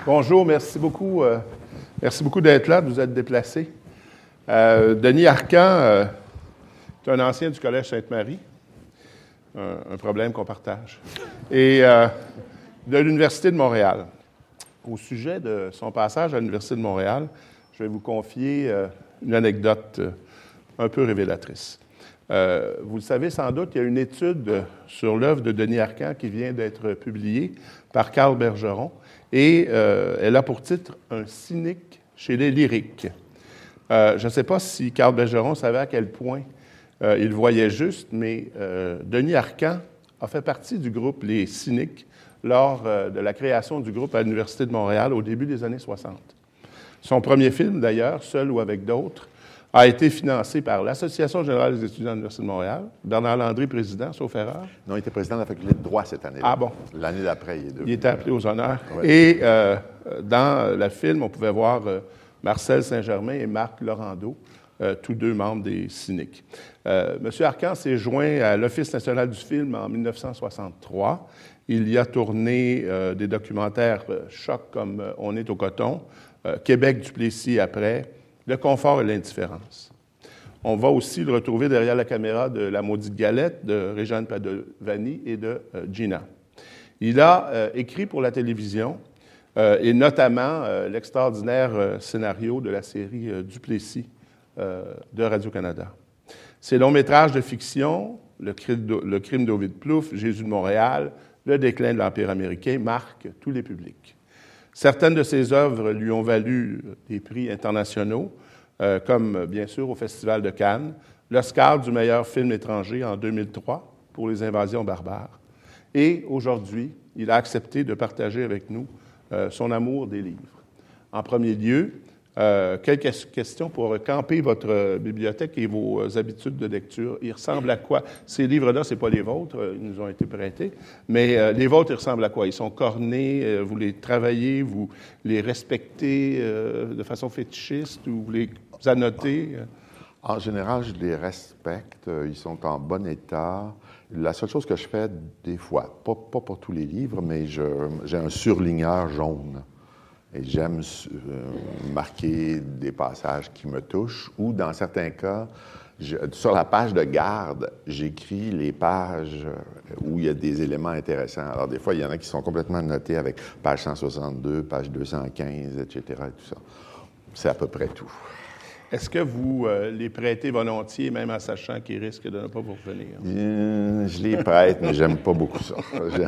Bonjour, merci beaucoup d'être là, de vous être déplacé. Denis Arcand est un ancien du Collège Sainte-Marie, un problème qu'on partage, et de l'Université de Montréal. Au sujet de son passage à l'Université de Montréal, je vais vous confier une anecdote un peu révélatrice. Vous le savez sans doute, il y a une étude sur l'œuvre de Denis Arcand qui vient d'être publiée par Carl Bergeron, et elle a pour titre « Un cynique chez les lyriques ». Je ne sais pas si Carl Bergeron savait à quel point il voyait juste, mais Denis Arcand a fait partie du groupe Les Cyniques lors de la création du groupe à l'Université de Montréal au début des années 60. Son premier film, d'ailleurs, seul ou avec d'autres, a été financé par l'Association générale des étudiants de l'Université de Montréal. Bernard Landry, président, sauf erreur. Non, il était président de la faculté de droit cette année-là. Ah bon? L'année d'après, il était appelé aux honneurs. Ouais. Et dans le film, on pouvait voir Marcel Saint-Germain et Marc Laurando, tous deux membres des Cyniques. M. Arcand s'est joint à l'Office national du film en 1963. Il y a tourné des documentaires chocs comme On est au coton, Québec Duplessis après, Le confort et l'indifférence. On va aussi le retrouver derrière la caméra de La maudite galette de Réjeanne Padovani et de Gina. Il a écrit pour la télévision et notamment l'extraordinaire scénario de la série Duplessis de Radio-Canada. Ses longs-métrages de fiction, Le crime d'Ovid Plouffe, Jésus de Montréal, Le déclin de l'Empire américain, marquent tous les publics. Certaines de ses œuvres lui ont valu des prix internationaux, comme bien sûr au Festival de Cannes, l'Oscar du meilleur film étranger en 2003 pour Les Invasions barbares. Et aujourd'hui, il a accepté de partager avec nous son amour des livres. En premier lieu, quelques questions pour camper votre bibliothèque et vos habitudes de lecture. Ils ressemblent à quoi? Ces livres-là, ce n'est pas les vôtres, ils nous ont été prêtés, mais les vôtres, ils ressemblent à quoi? Ils sont cornés, vous les travaillez, vous les respectez de façon fétichiste ou vous les annotez? En général, je les respecte. Ils sont en bon état. La seule chose que je fais des fois, pas pour tous les livres, mais j'ai un surligneur jaune. Et j'aime marquer des passages qui me touchent ou, dans certains cas, sur la page de garde, j'écris les pages où il y a des éléments intéressants. Alors, des fois, il y en a qui sont complètement notés avec page 162, page 215, etc. et tout ça. C'est à peu près tout. Est-ce que vous les prêtez volontiers, même en sachant qu'ils risquent de ne pas vous revenir? Je les prête, mais j'aime pas beaucoup ça.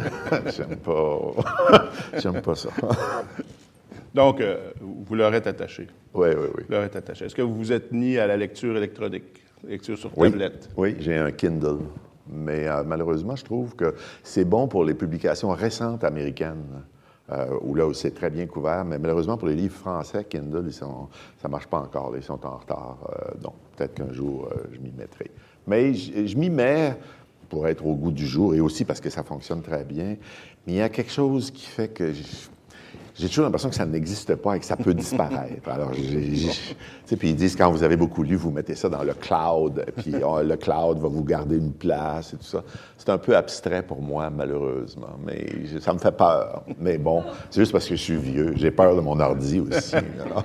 J'aime pas ça. Donc, vous leur êtes attaché. Oui. Vous leur êtes attaché. Est-ce que vous vous êtes mis à la lecture électronique, lecture sur tablette? Oui, j'ai un Kindle. Mais malheureusement, je trouve que c'est bon pour les publications récentes américaines, où là, c'est très bien couvert. Mais malheureusement, pour les livres français, Kindle, ça ne marche pas encore. Là, ils sont en retard. Donc, peut-être qu'un jour, je m'y mettrai. Mais je m'y mets pour être au goût du jour et aussi parce que ça fonctionne très bien. Mais il y a quelque chose qui fait que j'ai toujours l'impression que ça n'existe pas et que ça peut disparaître. Alors, puis ils disent, quand vous avez beaucoup lu, vous mettez ça dans le cloud, puis le cloud va vous garder une place et tout ça. C'est un peu abstrait pour moi, malheureusement, mais ça me fait peur. Mais bon, c'est juste parce que je suis vieux. J'ai peur de mon ordi aussi.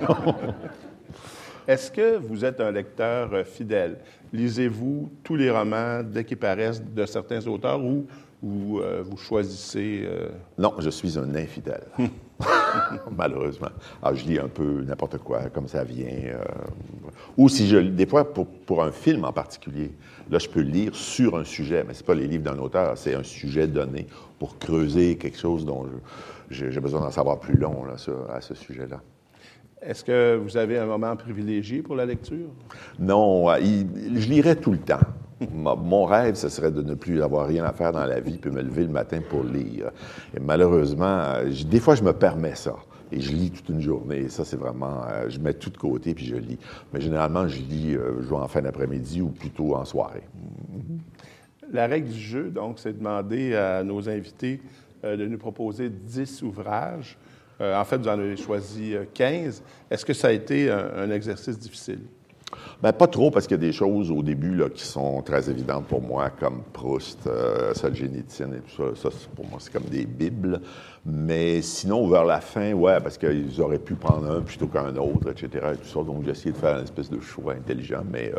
Est-ce que vous êtes un lecteur fidèle? Lisez-vous tous les romans dès qu'ils paraissent de certains auteurs ou vous choisissez... Non, je suis un infidèle. Malheureusement. Alors, je lis un peu n'importe quoi, comme ça vient. Ou si des fois, pour un film en particulier, là, je peux lire sur un sujet, mais ce n'est pas les livres d'un auteur, c'est un sujet donné pour creuser quelque chose dont j'ai besoin d'en savoir plus long là, à ce sujet-là. Est-ce que vous avez un moment privilégié pour la lecture? Non, je lirais tout le temps. Mon rêve, ce serait de ne plus avoir rien à faire dans la vie puis me lever le matin pour lire. Et malheureusement, des fois, je me permets ça. Et je lis toute une journée. Et ça, c'est vraiment... je mets tout de côté puis je lis. Mais généralement, je lis soit en fin d'après-midi ou plutôt en soirée. La règle du jeu, donc, c'est de demander à nos invités de nous proposer 10 ouvrages. En fait, vous en avez choisi 15. Est-ce que ça a été un exercice difficile? Bien, pas trop, parce qu'il y a des choses au début là, qui sont très évidentes pour moi, comme Proust, Solzhenitsyn et tout ça. Ça, pour moi, c'est comme des bibles. Mais sinon, vers la fin, ouais, parce qu'ils auraient pu prendre un plutôt qu'un autre, etc. Et tout ça. Donc, j'ai essayé de faire une espèce de choix intelligent, mais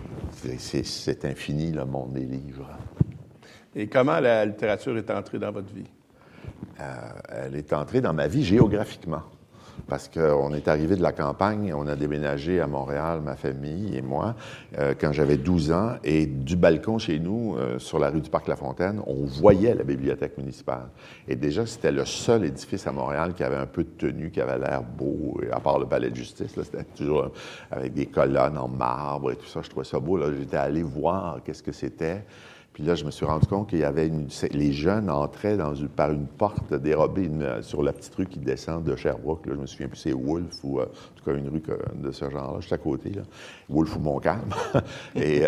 c'est infini, le monde des livres. Et comment la littérature est entrée dans votre vie? Elle est entrée dans ma vie géographiquement. Parce qu'on est arrivé de la campagne, on a déménagé à Montréal, ma famille et moi, quand j'avais 12 ans. Et du balcon chez nous, sur la rue du Parc-Lafontaine, on voyait la bibliothèque municipale. Et déjà, c'était le seul édifice à Montréal qui avait un peu de tenue, qui avait l'air beau, à part le palais de justice. Là, c'était toujours avec des colonnes en marbre et tout ça. Je trouvais ça beau. Là, j'étais allé voir qu'est-ce que c'était. Puis là, je me suis rendu compte qu'il y avait les jeunes entraient par une porte dérobée sur la petite rue qui descend de Sherbrooke. Là, je me souviens plus, c'est Wolfe ou en tout cas une rue de ce genre-là, juste à côté. Là. Wolfe ou Montcalm. Et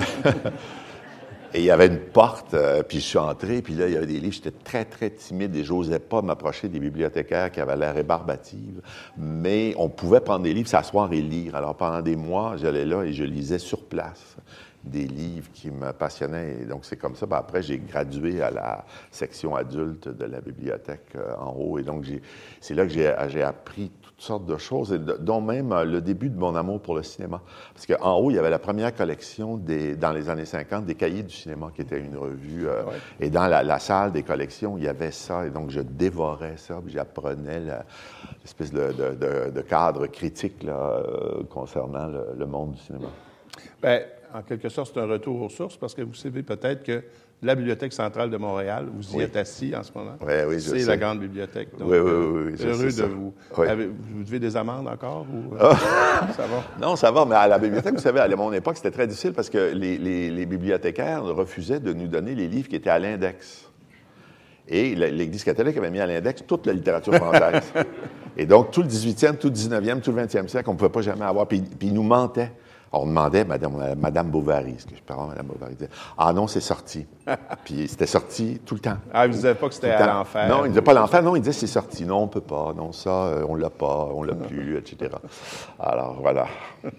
il y avait une porte, puis je suis entré, puis là, il y avait des livres. J'étais très, très timide et j'osais pas m'approcher des bibliothécaires qui avaient l'air rébarbatives. Mais on pouvait prendre des livres, s'asseoir et lire. Alors, pendant des mois, j'allais là et je lisais sur place des livres qui me passionnaient. Et donc, c'est comme ça. Ben, après, j'ai gradué à la section adulte de la bibliothèque en haut. Et donc, c'est là que j'ai appris toutes sortes de choses, et dont même le début de mon amour pour le cinéma. Parce qu'en haut, il y avait la première collection, dans les années 50, des Cahiers du cinéma, qui était une revue. Ouais. Et dans la salle des collections, il y avait ça. Et donc, je dévorais ça, puis j'apprenais l'espèce de cadre critique là, concernant le monde du cinéma. Bien, en quelque sorte, c'est un retour aux sources, parce que vous savez peut-être que la Bibliothèque centrale de Montréal, vous y êtes assis en ce moment. Oui, c'est la grande bibliothèque. Donc, oui, heureux de vous. Oui. Vous devez des amendes encore? Ou, ça va? Non, ça va, mais à la bibliothèque, vous savez, à mon époque, c'était très difficile parce que les bibliothécaires refusaient de nous donner les livres qui étaient à l'index. Et l'Église catholique avait mis à l'index toute la littérature française. Et donc, tout le 18e, tout le 19e, tout le 20e siècle, on ne pouvait pas jamais avoir. Puis ils nous mentaient. On demandait, Madame Bovary, ce que je peux avoir, Madame Bovary disait, ah non, c'est sorti. Puis c'était sorti tout le temps. Ah, ils ne disaient pas que c'était à l'enfer. Non, ils ne disaient pas l'enfer, non, ils disaient c'est sorti. Non, on ne peut pas. Non, ça, on ne l'a pas, on ne l'a plus, etc. Alors, voilà.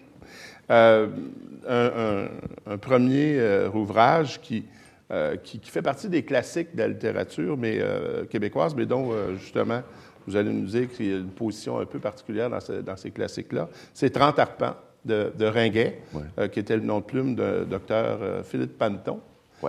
Un premier ouvrage qui fait partie des classiques de la littérature québécoise, mais dont, justement, vous allez nous dire qu'il y a une position un peu particulière dans ces classiques-là, c'est 30 arpents de Ringuet, qui était le nom de plume de Dr. Philippe Panneton.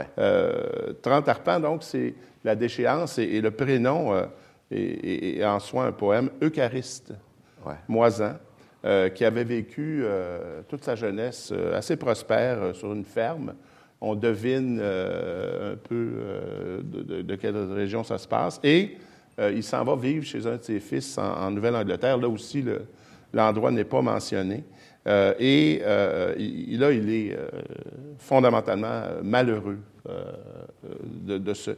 30 arpents, donc, c'est la déchéance et le prénom est en soi un poème euchariste, Moisan, qui avait vécu toute sa jeunesse assez prospère sur une ferme. On devine un peu de quelle région ça se passe. Et il s'en va vivre chez un de ses fils en Nouvelle-Angleterre. Là aussi, l'endroit n'est pas mentionné. Il est fondamentalement malheureux de ce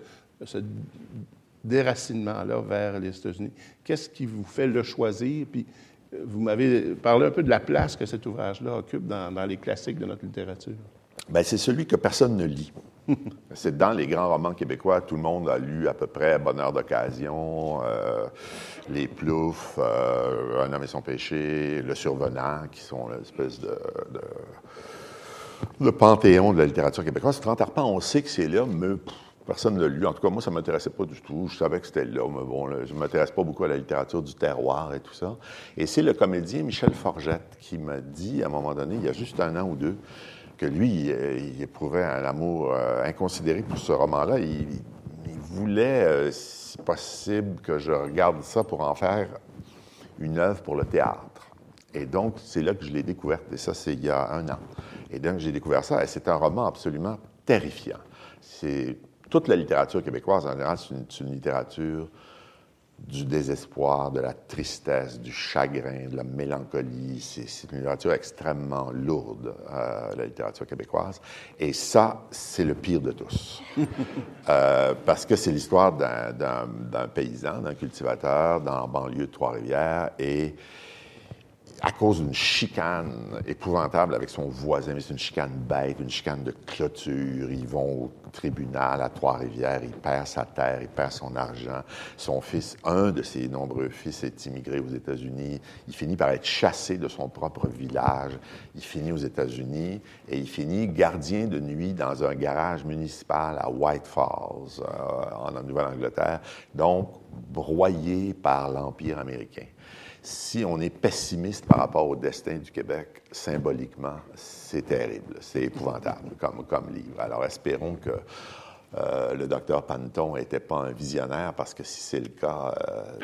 déracinement-là vers les États-Unis. Qu'est-ce qui vous fait le choisir? Puis, vous m'avez parlé un peu de la place que cet ouvrage-là occupe dans les classiques de notre littérature. Bien, c'est celui que personne ne lit. C'est dans les grands romans québécois, tout le monde a lu à peu près Bonheur d'occasion, Les Ploufs, Un homme et son péché, Le Survenant, qui sont l'espèce de panthéon de la littérature québécoise. 30 arpents, on sait que c'est là, mais personne ne l'a lu. En tout cas, moi, ça ne m'intéressait pas du tout. Je savais que c'était là, mais bon, je ne m'intéresse pas beaucoup à la littérature du terroir et tout ça. Et c'est le comédien Michel Forgette qui m'a dit, à un moment donné, il y a juste 1 an ou 2, que lui, il éprouvait un amour inconsidéré pour ce roman-là. Il voulait, si possible, que je regarde ça pour en faire une œuvre pour le théâtre. Et donc, c'est là que je l'ai découverte. Et ça, c'est il y a 1 an. Et donc, j'ai découvert ça. Et c'est un roman absolument terrifiant. C'est toute la littérature québécoise, en général, c'est une littérature du désespoir, de la tristesse, du chagrin, de la mélancolie. C'est une littérature extrêmement lourde, la littérature québécoise. Et ça, c'est le pire de tous. Parce que c'est l'histoire d'un paysan, d'un cultivateur dans la banlieue de Trois-Rivières. Et à cause d'une chicane épouvantable avec son voisin, mais c'est une chicane bête, une chicane de clôture. Ils vont au tribunal à Trois-Rivières, il perd sa terre, il perd son argent. Son fils, un de ses nombreux fils, est immigré aux États-Unis. Il finit par être chassé de son propre village. Il finit aux États-Unis et il finit gardien de nuit dans un garage municipal à White Falls, en Nouvelle-Angleterre, donc broyé par l'Empire américain. Si on est pessimiste par rapport au destin du Québec, symboliquement, c'est terrible, c'est épouvantable comme livre. Alors, espérons que le docteur Panton n'était pas un visionnaire, parce que si c'est le cas,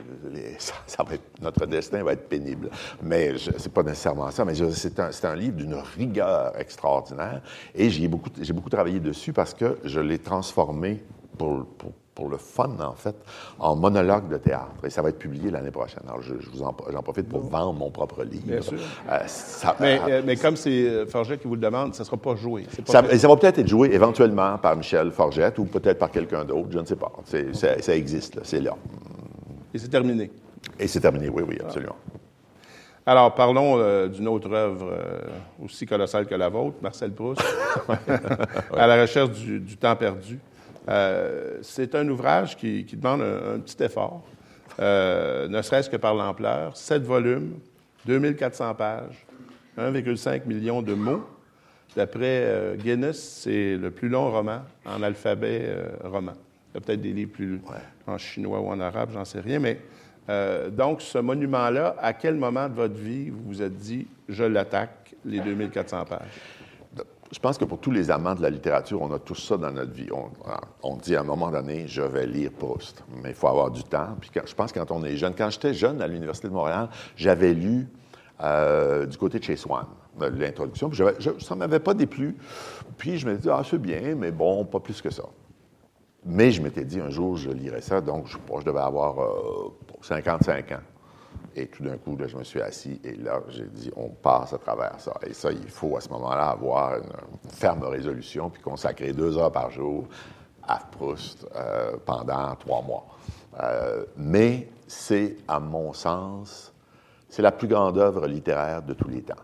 notre destin va être pénible. Mais c'est pas nécessairement ça, mais c'est un livre d'une rigueur extraordinaire, et j'ai beaucoup travaillé dessus parce que je l'ai transformé pour le fun, en fait, en monologue de théâtre. Et ça va être publié l'année prochaine. Alors, j'en profite pour vendre mon propre livre. Bien sûr. Mais comme c'est Forget qui vous le demande, ça ne sera pas joué. Ça va peut-être être joué éventuellement par Michel Forget ou peut-être par quelqu'un d'autre, je ne sais pas. Ça existe, là, c'est là. Et c'est terminé. Et c'est terminé, oui, absolument. Alors, parlons d'une autre œuvre aussi colossale que la vôtre, Marcel Proust, À la recherche du temps perdu. C'est un ouvrage qui demande un petit effort, ne serait-ce que par l'ampleur. 7 volumes, 2400 pages, 1,5 million de mots. D'après Guinness, c'est le plus long roman en alphabet roman. Il y a peut-être des livres plus en chinois ou en arabe, j'en sais rien. Mais donc, ce monument-là, à quel moment de votre vie vous vous êtes dit « je l'attaque, les 2400 pages » ? Je pense que pour tous les amants de la littérature, on a tout ça dans notre vie. On dit à un moment donné, je vais lire Proust, mais il faut avoir du temps. Puis je pense que quand on est jeune, quand j'étais jeune à l'Université de Montréal, j'avais lu du côté de chez Swann, l'introduction, puis ça ne m'avait pas déplu. Puis je me dit, c'est bien, mais bon, pas plus que ça. Mais je m'étais dit, un jour, je lirais ça, donc je devais avoir 55 ans. Et tout d'un coup, là, je me suis assis et là, j'ai dit, on passe à travers ça. Et ça, il faut à ce moment-là avoir une ferme résolution puis consacrer 2 heures par jour à Proust pendant 3 mois. Mais c'est, à mon sens, c'est la plus grande œuvre littéraire de tous les temps,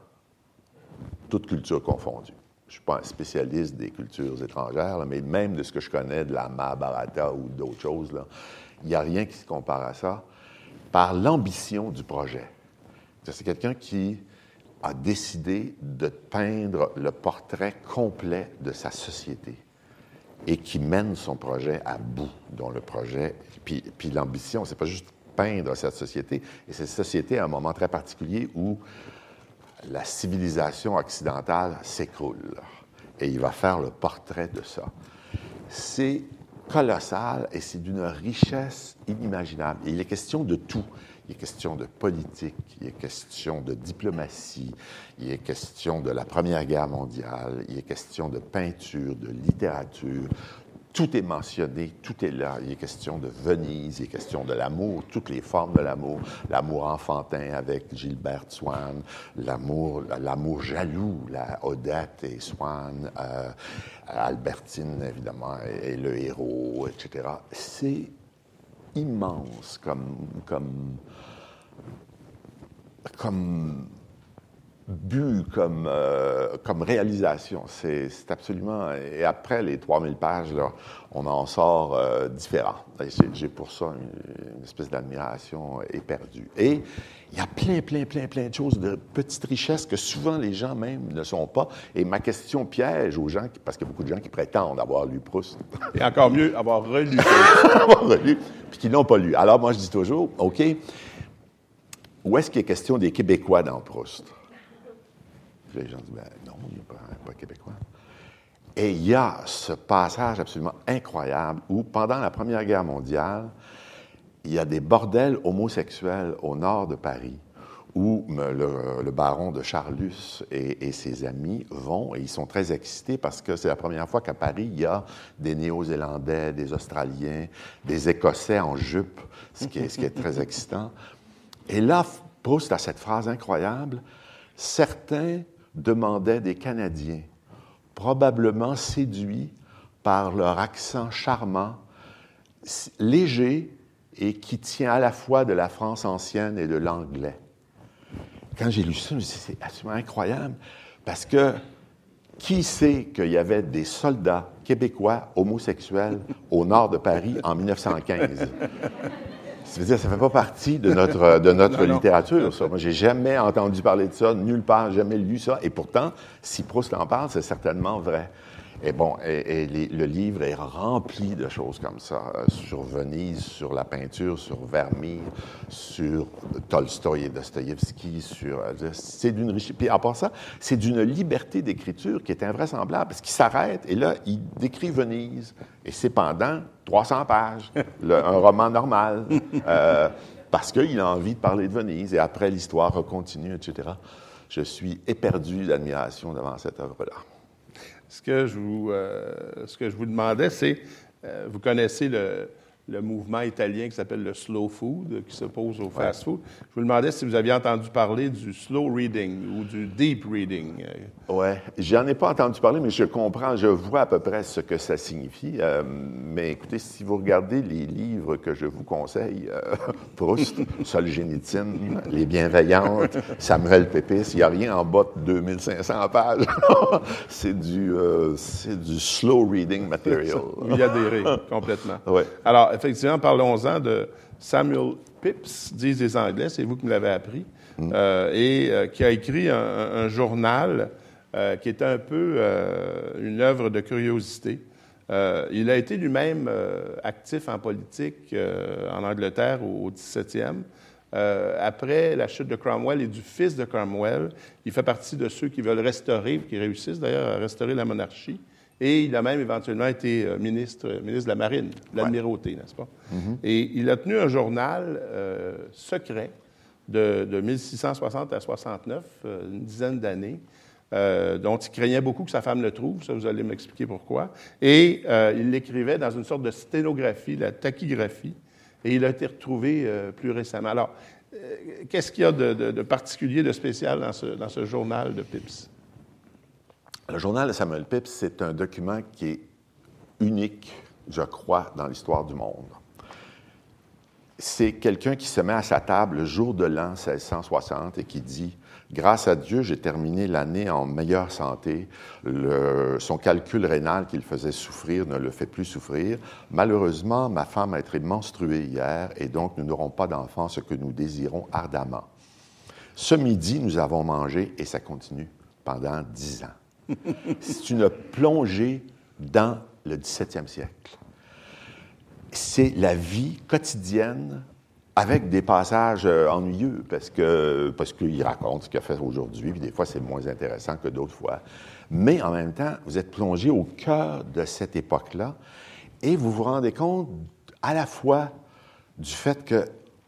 toute culture confondue. Je ne suis pas un spécialiste des cultures étrangères, là, mais même de ce que je connais de la Mahabharata ou d'autres choses, là, il n'y a rien qui se compare à ça. Par l'ambition du projet. C'est quelqu'un qui a décidé de peindre le portrait complet de sa société et qui mène son projet à bout, dont le projet... Puis l'ambition, c'est pas juste peindre cette société, et cette société à un moment très particulier où la civilisation occidentale s'écroule. Et il va faire le portrait de ça. C'est colossal et c'est d'une richesse inimaginable. Et il est question de tout. Il est question de politique, il est question de diplomatie, il est question de la Première Guerre mondiale, il est question de peinture, de littérature. Tout est mentionné, tout est là. Il est question de Venise, il est question de l'amour, toutes les formes de l'amour. L'amour enfantin avec Gilberte Swann, l'amour jaloux, la Odette et Swann, Albertine, évidemment, et le héros, etc. C'est immense comme but, comme réalisation. C'est absolument... Et après les 3000 pages, là, on en sort différent. J'ai pour ça une espèce d'admiration éperdue. Et il y a plein de choses, de petites richesses que souvent les gens même ne sont pas. Et ma question piège aux gens, parce qu'il y a beaucoup de gens qui prétendent avoir lu Proust. Et encore mieux, avoir relu. Avoir relu, puis qui ne l'ont pas lu. Alors moi, je dis toujours, OK, où est-ce qu'il est question des Québécois dans Proust? Puis les gens disent, non, il n'est pas québécois. Et il y a ce passage absolument incroyable où, pendant la Première Guerre mondiale, il y a des bordels homosexuels au nord de Paris où le baron de Charlus et ses amis vont, et ils sont très excités parce que c'est la première fois qu'à Paris, il y a des Néo-Zélandais, des Australiens, des Écossais en jupe, ce qui est très excitant. Et là, Proust a cette phrase incroyable, « Certains demandaient des Canadiens, probablement séduits par leur accent charmant, léger et qui tient à la fois de la France ancienne et de l'anglais. » quand j'ai lu ça, je me suis dit, c'est absolument incroyable, parce que qui sait qu'il y avait des soldats québécois homosexuels au nord de Paris en 1915? Ça veut dire, ça ne fait pas partie de notre littérature, ça. Moi, j'ai jamais entendu parler de ça, nulle part, jamais lu ça. Et pourtant, si Proust en parle, c'est certainement vrai. Et bon, le livre est rempli de choses comme ça, sur Venise, sur la peinture, sur Vermeer, sur Tolstoï et Dostoïevski, c'est d'une richesse. Puis à part ça, c'est d'une liberté d'écriture qui est invraisemblable, parce qu'il s'arrête et là, il décrit Venise, et c'est pendant 300 pages, un roman normal, parce qu'il a envie de parler de Venise, et après, l'histoire continue, etc. Je suis éperdu d'admiration devant cette œuvre-là. Ce que je vous demandais, c'est, vous connaissez le mouvement italien qui s'appelle le slow food, qui s'oppose au fast food. Je vous demandais si vous aviez entendu parler du slow reading ou du deep reading. Oui, j'en ai pas entendu parler, mais je comprends, je vois à peu près ce que ça signifie. Mais écoutez, si vous regardez les livres que je vous conseille, Proust, Solzhenitsyn, Les Bienveillantes, Samuel Pepys, il n'y a rien en bas de 2500 pages. c'est du slow reading material. Il y a des règles, complètement. Ouais. Alors, effectivement, parlons-en de Samuel Pepys, disent les Anglais, c'est vous qui me l'avez appris, qui a écrit un journal qui est un peu une œuvre de curiosité. Il a été lui-même actif en politique en Angleterre au 17e. Après la chute de Cromwell et du fils de Cromwell, il fait partie de ceux qui veulent restaurer, qui réussissent d'ailleurs à restaurer la monarchie. Et il a même éventuellement été ministre de la Marine, de l'Admirauté, n'est-ce pas? Mm-hmm. Et il a tenu un journal secret de 1660 à 69, une dizaine d'années, dont il craignait beaucoup que sa femme le trouve, ça vous allez m'expliquer pourquoi. Et il l'écrivait dans une sorte de sténographie, la tachygraphie, et il a été retrouvé plus récemment. Alors, qu'est-ce qu'il y a de particulier, de spécial dans ce journal de Pepys? Le journal de Samuel Pepys, c'est un document qui est unique, je crois, dans l'histoire du monde. C'est quelqu'un qui se met à sa table le jour de l'an 1660 et qui dit « Grâce à Dieu, j'ai terminé l'année en meilleure santé. Son calcul rénal qui le faisait souffrir ne le fait plus souffrir. Malheureusement, ma femme a été menstruée hier et donc nous n'aurons pas d'enfant, ce que nous désirons ardemment. Ce midi, nous avons mangé et ça continue pendant 10 ans. » C'est une plongée dans le 17e siècle. C'est la vie quotidienne avec des passages ennuyeux parce qu'il raconte ce qu'il a fait aujourd'hui, puis des fois c'est moins intéressant que d'autres fois. Mais en même temps, vous êtes plongé au cœur de cette époque-là et vous vous rendez compte à la fois du fait que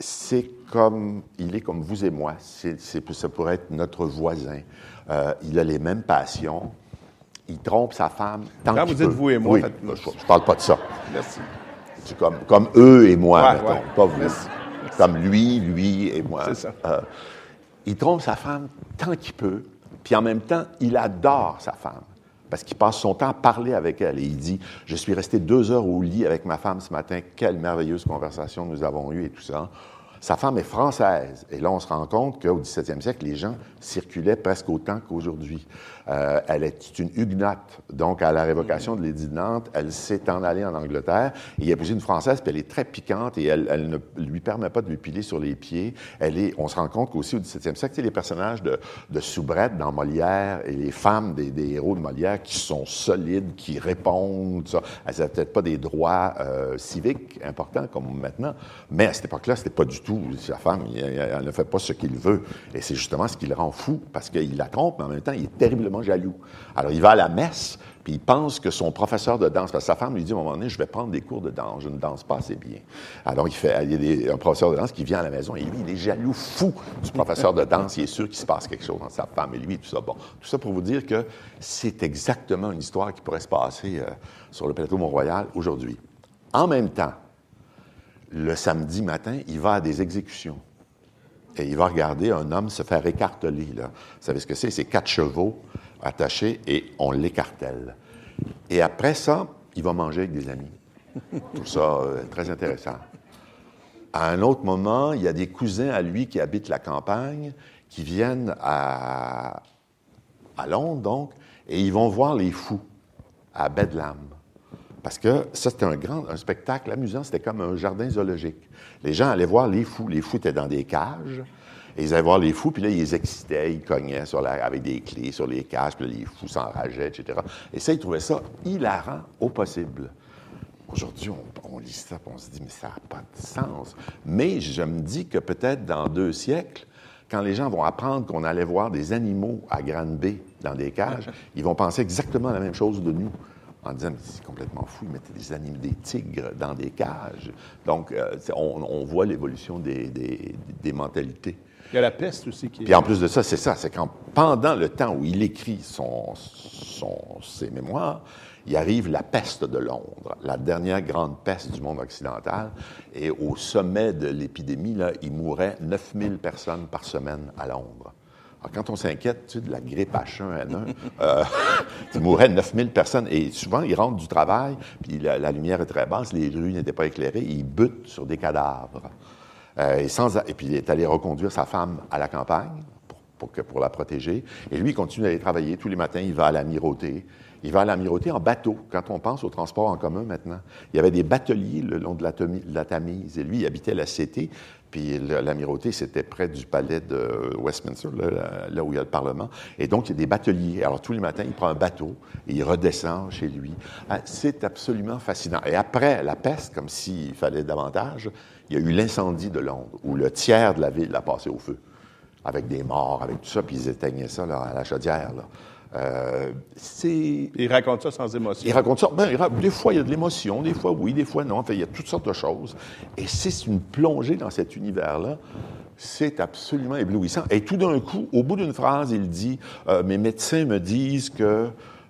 il est comme vous et moi. Ça pourrait être notre voisin. Il a les mêmes passions. Il trompe sa femme tant qu'il peut. Quand vous dites vous et moi, oui, je ne parle pas de ça. Merci. C'est comme eux et moi, mettons. Ouais. Pas vous. Merci. Comme lui et moi. C'est ça. Il trompe sa femme tant qu'il peut, puis en même temps, il adore sa femme. Parce qu'il passe son temps à parler avec elle. Et il dit, je suis resté 2 heures au lit avec ma femme ce matin. Quelle merveilleuse conversation nous avons eue et tout ça. Sa femme est française. Et là, on se rend compte qu'au 17e siècle, les gens circulaient presque autant qu'aujourd'hui. Elle est une huguenote. Donc, à la révocation de l'édit de Nantes, elle s'est en allée en Angleterre. Et il y a plus une Française, puis elle est très piquante et elle ne lui permet pas de lui piler sur les pieds. On se rend compte qu'aussi au 17e siècle, les personnages de soubrette dans Molière et les femmes des héros de Molière qui sont solides, qui répondent, ça. Elles n'avaient peut-être pas des droits civiques importants comme maintenant, mais à cette époque-là, c'était pas du tout. Sa femme, elle ne fait pas ce qu'il veut. Et c'est justement ce qui le rend fou, parce qu'il la trompe, mais en même temps, il est terriblement jaloux. Alors, il va à la messe, puis il pense que son professeur de danse, parce que sa femme lui dit à un moment donné, je vais prendre des cours de danse, je ne danse pas assez bien. Alors, il y a un professeur de danse qui vient à la maison, et lui, il est jaloux fou du professeur de danse, il est sûr qu'il se passe quelque chose entre sa femme et lui, tout ça. Bon, tout ça pour vous dire que c'est exactement une histoire qui pourrait se passer sur le plateau Mont-Royal aujourd'hui. En même temps, le samedi matin, il va à des exécutions. Et il va regarder un homme se faire écarteler. Là. Vous savez ce que c'est? C'est 4 chevaux attachés et on l'écartèle. Et après ça, il va manger avec des amis. Tout ça, très intéressant. À un autre moment, il y a des cousins à lui qui habitent la campagne, qui viennent à Londres, donc, et ils vont voir les fous à Bedlam. Parce que ça, c'était un spectacle amusant, c'était comme un jardin zoologique. Les gens allaient voir les fous. Les fous étaient dans des cages, et ils allaient voir les fous, puis là, ils les excitaient, ils cognaient avec des clés sur les cages, puis là, les fous s'enrageaient, etc. Et ça, ils trouvaient ça hilarant au possible. Aujourd'hui, on lit ça, puis on se dit, mais ça n'a pas de sens. Mais je me dis que peut-être dans 2 siècles, quand les gens vont apprendre qu'on allait voir des animaux à Granby dans des cages, ils vont penser exactement la même chose de nous, en disant, mais c'est complètement fou, ils mettaient des animaux, des tigres dans des cages. Donc, on voit l'évolution des mentalités. Il y a la peste aussi qui est... Puis en plus de ça, c'est quand, pendant le temps où il écrit ses mémoires, il arrive la peste de Londres, la dernière grande peste du monde occidental, et au sommet de l'épidémie, là, il mourait 9000 personnes par semaine à Londres. Alors, quand on s'inquiète, tu sais, de la grippe H1N1, il mourait 9000 personnes, et souvent, ils rentrent du travail, puis la lumière est très basse, les rues n'étaient pas éclairées, et ils butent sur des cadavres. Et puis, il est allé reconduire sa femme à la campagne pour la protéger. Et lui, il continue d'aller travailler. Tous les matins, il va à l'Amirauté. Il va à l'Amirauté en bateau, quand on pense au transport en commun maintenant. Il y avait des bateliers le long de la Tamise. Et lui, il habitait la Cité. Puis l'Amirauté, c'était près du palais de Westminster, là où il y a le Parlement. Et donc, il y a des bateliers. Alors, tous les matins, il prend un bateau et il redescend chez lui. C'est absolument fascinant. Et après la peste, comme s'il fallait davantage, il y a eu l'incendie de Londres, où le tiers de la ville a passé au feu, avec des morts, avec tout ça, puis ils éteignaient ça là, à la chaudière. Il raconte ça sans émotion. Il raconte ça. Des fois, il y a de l'émotion, des fois, oui, des fois, non. Enfin, il y a toutes sortes de choses. Et c'est une plongée dans cet univers-là. C'est absolument éblouissant. Et tout d'un coup, au bout d'une phrase, il dit mes médecins me disent que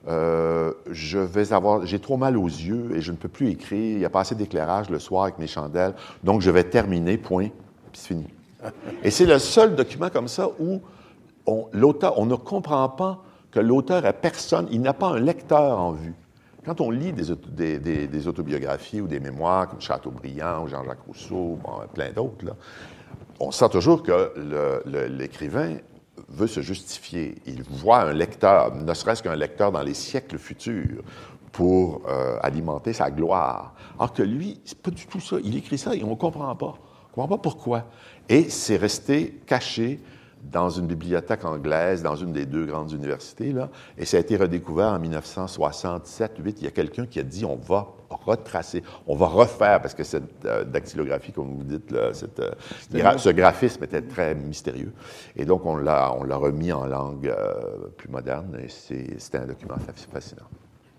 j'ai trop mal aux yeux et je ne peux plus écrire. Il n'y a pas assez d'éclairage le soir avec mes chandelles. Donc, je vais terminer, point, puis c'est fini. Et c'est le seul document comme ça où l'auteur, on ne comprend pas que l'auteur est personne, il n'a pas un lecteur en vue. Quand on lit des autobiographies ou des mémoires comme Chateaubriand ou Jean-Jacques Rousseau, plein d'autres, là, on sent toujours que l'écrivain veut se justifier. Il voit un lecteur, ne serait-ce qu'un lecteur dans les siècles futurs, pour alimenter sa gloire. Alors que lui, c'est pas du tout ça. Il écrit ça et on ne comprend pas. On ne comprend pas pourquoi. Et c'est resté caché dans une bibliothèque anglaise, dans une des 2 grandes universités, là, et ça a été redécouvert en 1967-8. Il y a quelqu'un qui a dit, on va retracer, on va refaire, parce que cette dactylographie, comme vous dites, là, ce graphisme était très mystérieux. Et donc, on l'a remis en langue plus moderne, et c'était un document fascinant.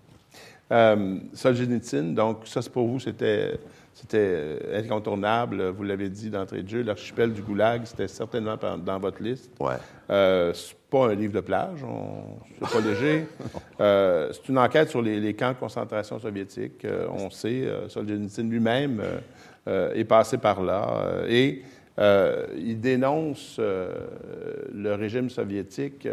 Solzhenitsyn, donc ça, pour vous, c'était incontournable. Vous l'avez dit d'entrée de jeu, l'archipel du Goulag, c'était certainement dans votre liste. Ouais. C'est pas un livre de plage, c'est pas léger. C'est une enquête sur les camps de concentration soviétiques. On sait, Solzhenitsyn lui-même est passé par là. Et il dénonce le régime soviétique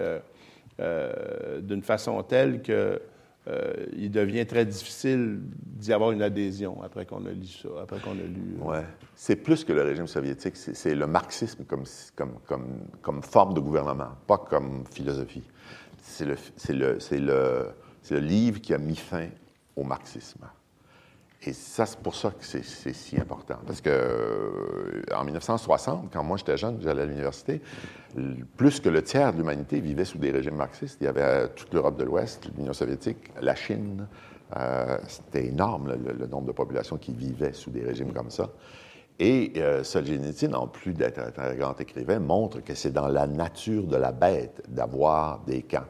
d'une façon telle que il devient très difficile d'y avoir une adhésion après qu'on a lu ça, après qu'on a lu... Oui. C'est plus que le régime soviétique, c'est le marxisme comme forme de gouvernement, pas comme philosophie. C'est le livre qui a mis fin au marxisme. Et ça, c'est pour ça que c'est si important. Parce que en 1960, quand moi j'étais jeune, j'allais à l'université, plus que le tiers de l'humanité vivait sous des régimes marxistes. Il y avait toute l'Europe de l'Ouest, l'Union soviétique, la Chine. C'était énorme le nombre de populations qui vivaient sous des régimes comme ça. Et Solzhenitsyn, en plus d'être un grand écrivain, montre que c'est dans la nature de la bête d'avoir des camps.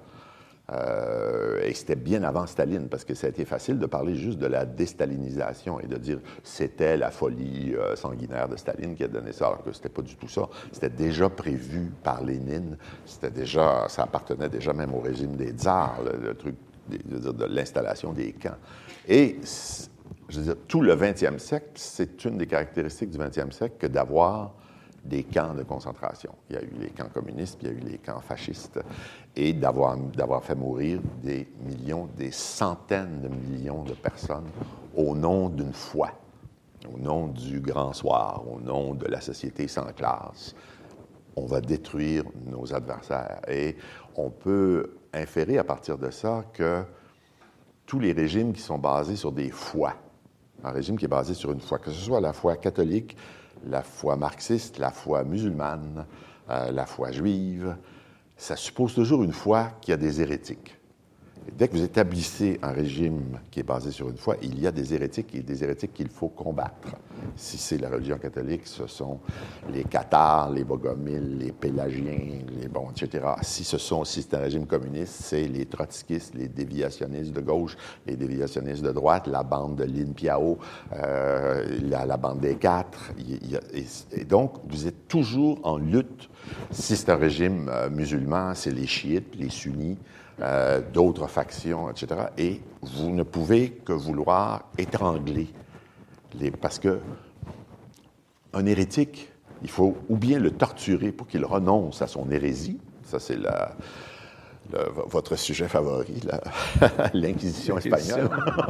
Et c'était bien avant Staline, parce que ça a été facile de parler juste de la déstalinisation et de dire c'était la folie sanguinaire de Staline qui a donné ça, alors que c'était pas du tout ça. C'était déjà prévu par Lénine, ça appartenait déjà même au régime des tsars, le truc de l'installation des camps. Et, je veux dire, tout le 20e siècle, c'est une des caractéristiques du 20e siècle que d'avoir des camps de concentration. Il y a eu les camps communistes, puis il y a eu les camps fascistes, et d'avoir fait mourir des millions, des centaines de millions de personnes au nom d'une foi, au nom du grand soir, au nom de la société sans classe. on va détruire nos adversaires. Et on peut inférer à partir de ça que tous les régimes qui sont basés sur des foi, un régime qui est basé sur une foi, que ce soit la foi catholique, la foi marxiste, la foi musulmane, la foi juive, ça suppose toujours une foi qui a des hérétiques. Et dès que vous établissez un régime qui est basé sur une foi, il y a des hérétiques et des hérétiques qu'il faut combattre. Si c'est la religion catholique, ce sont les cathares, les bogomiles, les pélagiens, etc. Si c'est un régime communiste, c'est les trotskistes, les déviationnistes de gauche, les déviationnistes de droite, la bande de Lin Piao, la bande des quatre. Et donc, vous êtes toujours en lutte. Si c'est un régime musulman, c'est les chiites, les sunnis, d'autres factions, etc. Et vous ne pouvez que vouloir étrangler parce que un hérétique, il faut ou bien le torturer pour qu'il renonce à son hérésie, ça c'est votre sujet favori, l'Inquisition espagnole.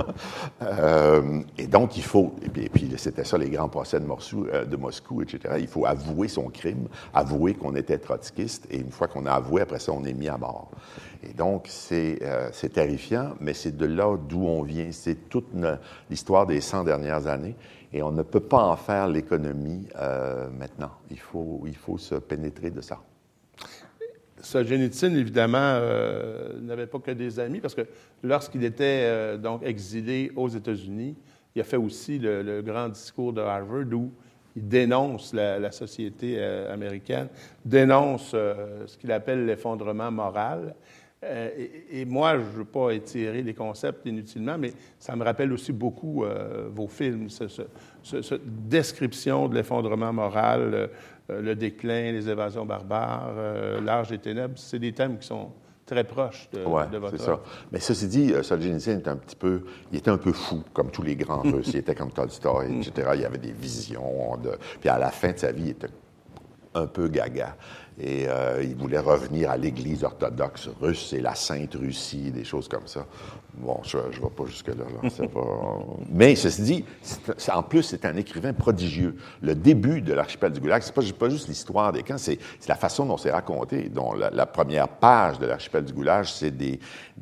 Et donc, il faut, et puis c'était ça les grands procès de Moscou, etc. Il faut avouer son crime, avouer qu'on était trotskiste, et une fois qu'on a avoué, après ça, on est mis à mort. Et donc, c'est terrifiant, mais c'est de là d'où on vient. C'est toute l'histoire des 100 dernières années, et on ne peut pas en faire l'économie maintenant. Il faut se pénétrer de ça. Solzhenitsyn, évidemment, n'avait pas que des amis, parce que lorsqu'il était donc exilé aux États-Unis, il a fait aussi le grand discours de Harvard où il dénonce la société américaine, dénonce ce qu'il appelle l'effondrement moral. Et moi, je ne veux pas étirer les concepts inutilement, mais ça me rappelle aussi beaucoup vos films, cette description de l'effondrement moral, le déclin, les évasions barbares, l'âge des ténèbres, c'est des thèmes qui sont très proches de votre c'est œuvre. Ça. Mais ceci dit, Solzhenitsyn était un peu fou, comme tous les grands Russes. Il était comme Tolstoï, etc. Il avait des visions. Puis à la fin de sa vie, il était un peu gaga. Et il voulait revenir à l'Église orthodoxe russe et la Sainte Russie, des choses comme ça. Bon, je ne vais pas jusque-là. Là. C'est pas... Mais ceci dit, en plus, c'est un écrivain prodigieux. Le début de l'archipel du Goulag, c'est pas juste l'histoire des camps, c'est la façon dont c'est raconté. Dont la première page de l'archipel du Goulag, c'est des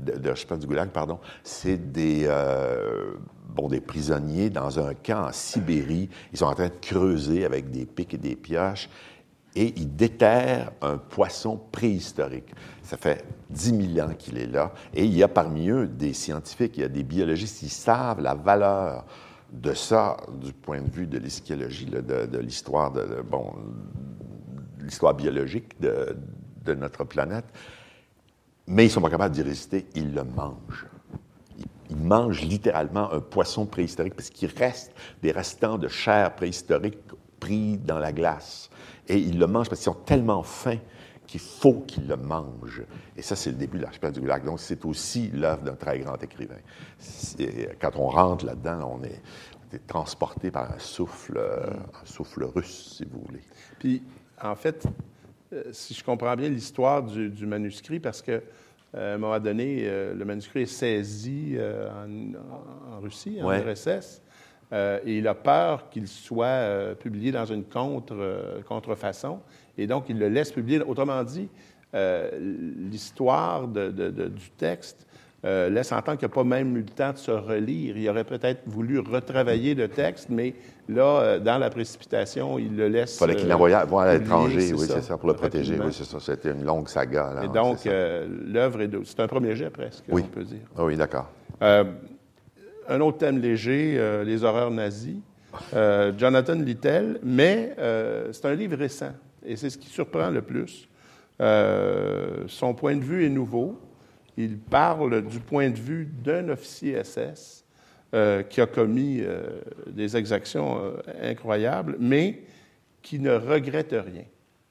prisonniers dans un camp en Sibérie. Ils sont en train de creuser avec des pics et des pioches. Et il déterre un poisson préhistorique. Ça fait 10 000 ans qu'il est là. Et il y a parmi eux des scientifiques, il y a des biologistes qui savent la valeur de ça du point de vue de l'ischéologie, de l'histoire l'histoire biologique de notre planète. Mais ils ne sont pas capables d'y résister. Ils le mangent. Ils mangent littéralement un poisson préhistorique parce qu'il reste des restants de chair préhistorique pris dans la glace. Et ils le mangent parce qu'ils sont tellement faim qu'il faut qu'ils le mangent. Et ça, c'est le début de l'archipel du Goulag. Donc, c'est aussi l'œuvre d'un très grand écrivain. Quand on rentre là-dedans, on est transporté par un souffle russe, si vous voulez. Puis, en fait, si je comprends bien l'histoire du manuscrit, parce que à un moment donné, le manuscrit est saisi en Russie, en RSS. Et il a peur qu'il soit publié dans une contrefaçon, et donc il le laisse publier. Autrement dit, l'histoire du texte laisse entendre qu'il n'a pas même eu le temps de se relire. Il aurait peut-être voulu retravailler le texte, mais là, dans la précipitation, il le laisse... Il fallait qu'il l'envoie à l'étranger, c'est ça, pour le protéger. Oui, c'est ça. C'était une longue saga. Là, et donc, l'œuvre c'est un premier jet, presque, on peut dire. Oui, d'accord. Un autre thème léger, les horreurs nazies. Jonathan Littell, mais c'est un livre récent, et c'est ce qui surprend le plus. Son point de vue est nouveau. Il parle du point de vue d'un officier SS qui a commis des exactions incroyables, mais qui ne regrette rien.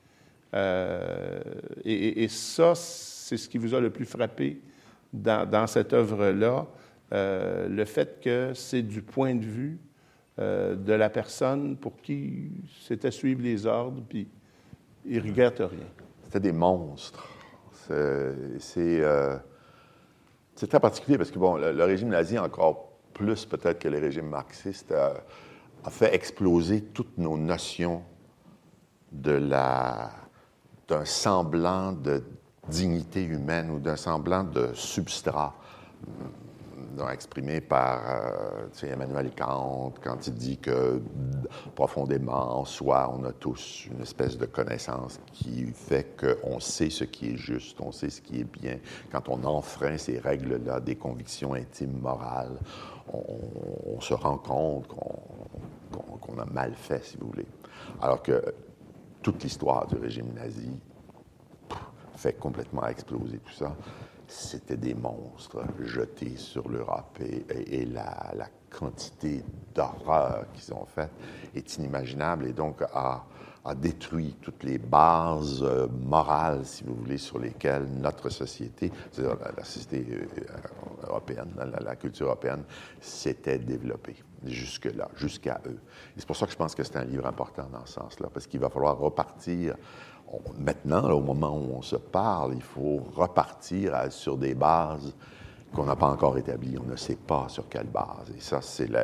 Et ça, c'est ce qui vous a le plus frappé dans cette œuvre-là. Le fait que c'est du point de vue de la personne pour qui c'était suivre les ordres, puis il ne regrette rien. C'était des monstres. C'est très particulier parce que, bon, le régime nazi, encore plus peut-être que les régimes marxistes, a fait exploser toutes nos notions de la d'un semblant de dignité humaine ou d'un semblant de substrat exprimé par Emmanuel Kant, quand il dit que profondément, en soi, on a tous une espèce de connaissance qui fait qu'on sait ce qui est juste, on sait ce qui est bien. Quand on enfreint ces règles-là, des convictions intimes, morales, on se rend compte qu'on a mal fait, si vous voulez. Alors que toute l'histoire du régime nazi fait complètement exploser tout ça. C'était des monstres jetés sur l'Europe et la quantité d'horreur qu'ils ont faite est inimaginable et donc a détruit toutes les bases morales, si vous voulez, sur lesquelles notre société, c'est-à-dire la société européenne, la culture européenne, s'était développée jusque-là, jusqu'à eux. Et c'est pour ça que je pense que c'est un livre important dans ce sens-là, parce qu'il va falloir repartir. Maintenant, là, au moment où on se parle, il faut repartir sur des bases qu'on n'a pas encore établies. On ne sait pas sur quelle base. Et ça, c'est la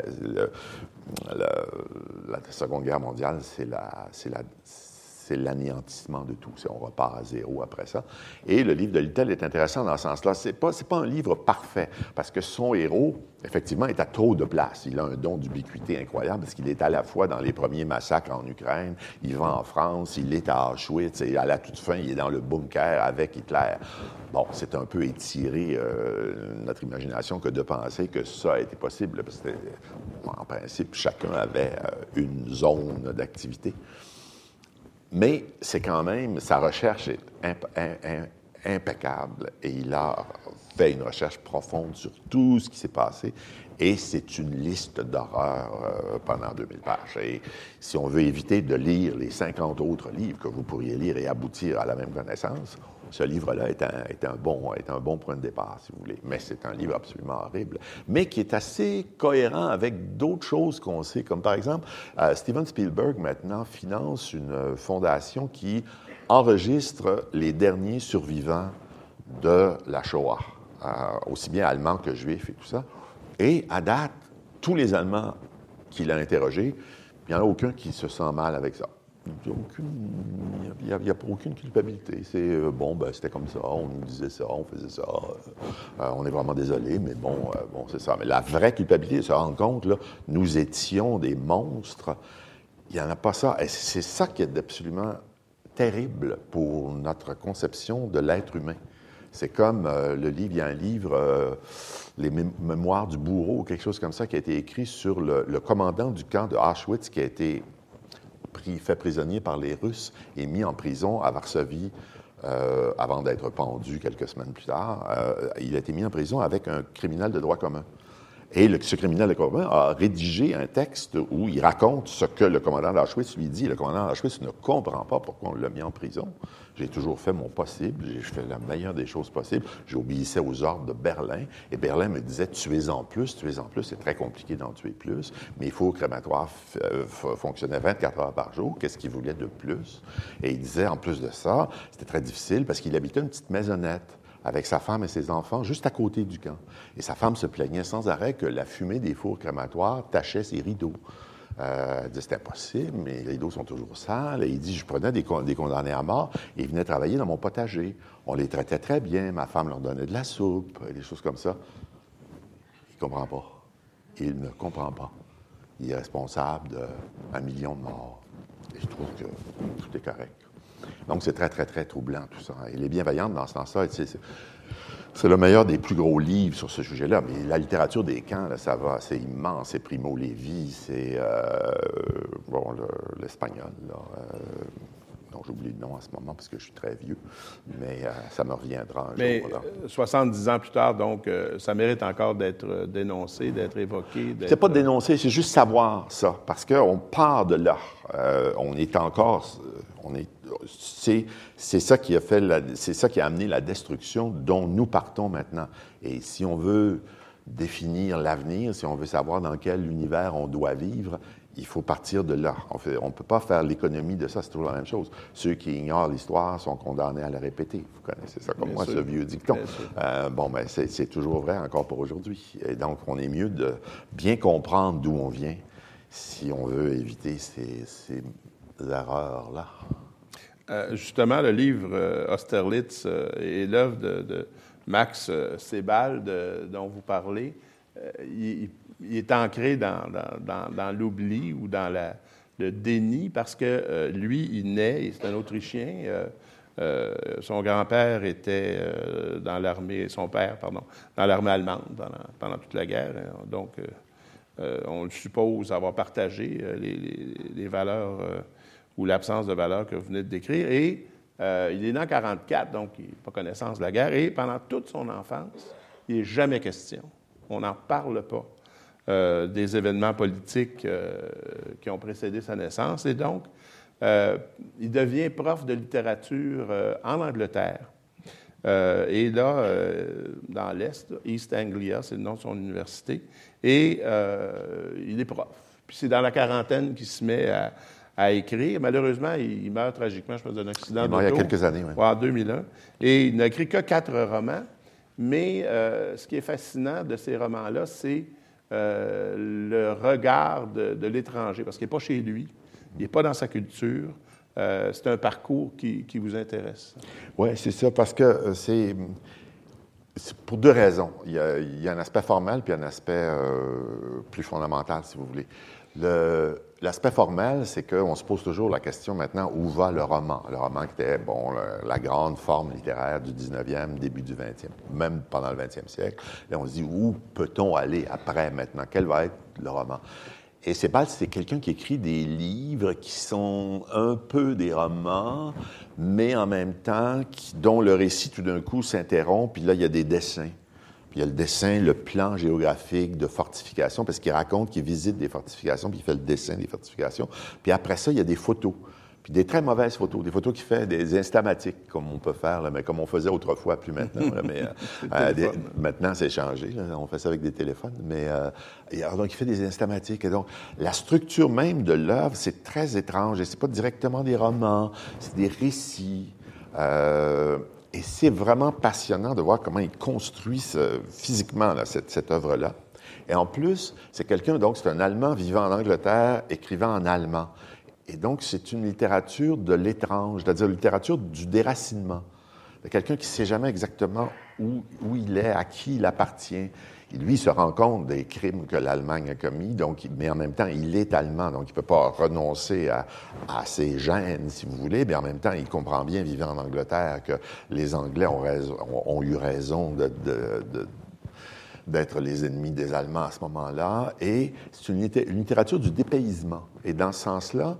Seconde Guerre mondiale, c'est l'anéantissement de tout. On repart à zéro après ça. Et le livre de Littell est intéressant dans ce sens-là. C'est pas un livre parfait, parce que son héros, effectivement, est à trop de place. Il a un don d'ubiquité incroyable, parce qu'il est à la fois dans les premiers massacres en Ukraine, il va en France, il est à Auschwitz, et à la toute fin, il est dans le bunker avec Hitler. Bon, c'est un peu étirer notre imagination que de penser que ça a été possible, parce que, en principe, chacun avait une zone d'activité. Mais c'est quand même, sa recherche est impeccable et il a fait une recherche profonde sur tout ce qui s'est passé et c'est une liste d'horreurs pendant 2000 pages. Et si on veut éviter de lire les 50 autres livres que vous pourriez lire et aboutir à la même connaissance, ce livre-là est un bon point de départ, si vous voulez. Mais c'est un livre absolument horrible, mais qui est assez cohérent avec d'autres choses qu'on sait, comme par exemple, Steven Spielberg, maintenant, finance une fondation qui enregistre les derniers survivants de la Shoah, aussi bien allemands que juifs et tout ça. Et à date, tous les Allemands qu'il a interrogés, il n'y en a aucun qui se sent mal avec ça. Il n'y a aucune culpabilité. C'est c'était comme ça, on nous disait ça, on faisait ça. On est vraiment désolé, mais bon, c'est ça. Mais la vraie culpabilité, se rendre compte, là, nous étions des monstres. Il n'y en a pas ça. Et c'est ça qui est absolument terrible pour notre conception de l'être humain. C'est comme le livre, il y a un livre, Les Mémoires du bourreau, ou quelque chose comme ça, qui a été écrit sur le commandant du camp de Auschwitz qui a été fait prisonnier par les Russes et mis en prison à Varsovie avant d'être pendu quelques semaines plus tard. Il a été mis en prison avec un criminel de droit commun. Et ce criminel de droit commun a rédigé un texte où il raconte ce que le commandant d'Auschwitz lui dit. Le commandant d'Auschwitz ne comprend pas pourquoi on l'a mis en prison. J'ai toujours fait mon possible, j'ai fait la meilleure des choses possibles. J'obéissais aux ordres de Berlin, et Berlin me disait « tuez-en plus, c'est très compliqué d'en tuer plus, mais il faut que le crématoire fonctionnait 24 heures par jour. Qu'est-ce qu'il voulait de plus? » Et il disait, en plus de ça, c'était très difficile parce qu'il habitait une petite maisonnette avec sa femme et ses enfants, juste à côté du camp. Et sa femme se plaignait sans arrêt que la fumée des fours crématoires tachait ses rideaux. Il disait, c'est impossible, mais les rideaux sont toujours sales. Et il dit, je prenais des condamnés à mort et ils venaient travailler dans mon potager. On les traitait très bien, ma femme leur donnait de la soupe, des choses comme ça. Il ne comprend pas. Il ne comprend pas. Il est responsable d'1 million de morts. Et je trouve que tout est correct. Donc, c'est très, très, très troublant, tout ça. Et Les Bienveillantes, dans ce sens-là, c'est le meilleur des plus gros livres sur ce sujet-là. Mais la littérature des camps, là, ça va, c'est immense. C'est Primo Levi, c'est l'espagnol, là. Donc, j'oublie le nom en ce moment parce que je suis très vieux, mais ça me reviendra un jour. Là. 70 ans plus tard, donc, ça mérite encore d'être dénoncé, d'être évoqué. C'est pas de dénoncer, c'est juste savoir ça, parce qu'on part de là. C'est ça qui a amené la destruction dont nous partons maintenant. Et si on veut définir l'avenir, si on veut savoir dans quel univers on doit vivre, il faut partir de là. On ne peut pas faire l'économie de ça, c'est toujours la même chose. Ceux qui ignorent l'histoire sont condamnés à la répéter. Vous connaissez ça comme moi, ce vieux dicton. C'est toujours vrai encore pour aujourd'hui. Et donc, on est mieux de bien comprendre d'où on vient si on veut éviter ces erreurs-là. Justement, le livre Austerlitz et l'œuvre de Max Sebald, dont vous parlez, il est ancré dans l'oubli ou dans le déni parce que lui, il naît, c'est un Autrichien. Son grand-père était dans l'armée, son père, pardon, dans l'armée allemande pendant toute la guerre. Donc, on le suppose avoir partagé les valeurs ou l'absence de valeurs que vous venez de décrire. Et il est né en 1944, donc il n'a pas connaissance de la guerre. Et pendant toute son enfance, il n'est jamais question. On n'en parle pas des événements politiques qui ont précédé sa naissance. Et donc, il devient prof de littérature en Angleterre. Et là, dans l'Est, East Anglia, c'est le nom de son université, et il est prof. Puis c'est dans la quarantaine qu'il se met à écrire. Malheureusement, il meurt tragiquement, je pense, d'un accident d'auto. Il y a quelques années, oui. En 2001. Et il n'a écrit que 4 romans. Mais ce qui est fascinant de ces romans-là, c'est le regard de l'étranger, parce qu'il n'est pas chez lui, il n'est pas dans sa culture. C'est un parcours qui vous intéresse. Oui, c'est ça, parce que c'est pour 2 raisons. Il y a un aspect formel puis un aspect plus fondamental, si vous voulez. L'aspect formel, c'est qu'on se pose toujours la question maintenant, où va le roman? Le roman qui était, la grande forme littéraire du 19e, début du 20e, même pendant le 20e siècle. Et on se dit, où peut-on aller après maintenant? Quel va être le roman? Et Sebald, c'est quelqu'un qui écrit des livres qui sont un peu des romans, mais en même temps, dont le récit, tout d'un coup, s'interrompt, puis là, il y a des dessins. Puis il y a le dessin, le plan géographique de fortification, parce qu'il raconte qu'il visite des fortifications, puis il fait le dessin des fortifications. Puis après ça, il y a des photos. Puis des très mauvaises photos, des photos qu'il fait, des instamatiques, comme on peut faire, là, mais comme on faisait autrefois, plus maintenant. Là, mais maintenant, c'est changé. Là, on fait ça avec des téléphones. Mais alors, donc, il fait des instamatiques. Et donc, la structure même de l'œuvre, c'est très étrange. Et c'est pas directement des romans, c'est des récits. Et c'est vraiment passionnant de voir comment il construit physiquement là, cette œuvre-là. Et en plus, c'est quelqu'un, donc, c'est un Allemand vivant en Angleterre, écrivant en allemand. Et donc, c'est une littérature de l'étrange, c'est-à-dire une littérature du déracinement. De quelqu'un qui ne sait jamais exactement où il est, à qui il appartient. Et lui, il se rend compte des crimes que l'Allemagne a commis, donc, mais en même temps, il est allemand, donc il ne peut pas renoncer à ses gènes, si vous voulez, mais en même temps, il comprend bien, vivant en Angleterre, que les Anglais ont eu raison d'être les ennemis des Allemands à ce moment-là, et c'est une littérature du dépaysement. Et dans ce sens-là,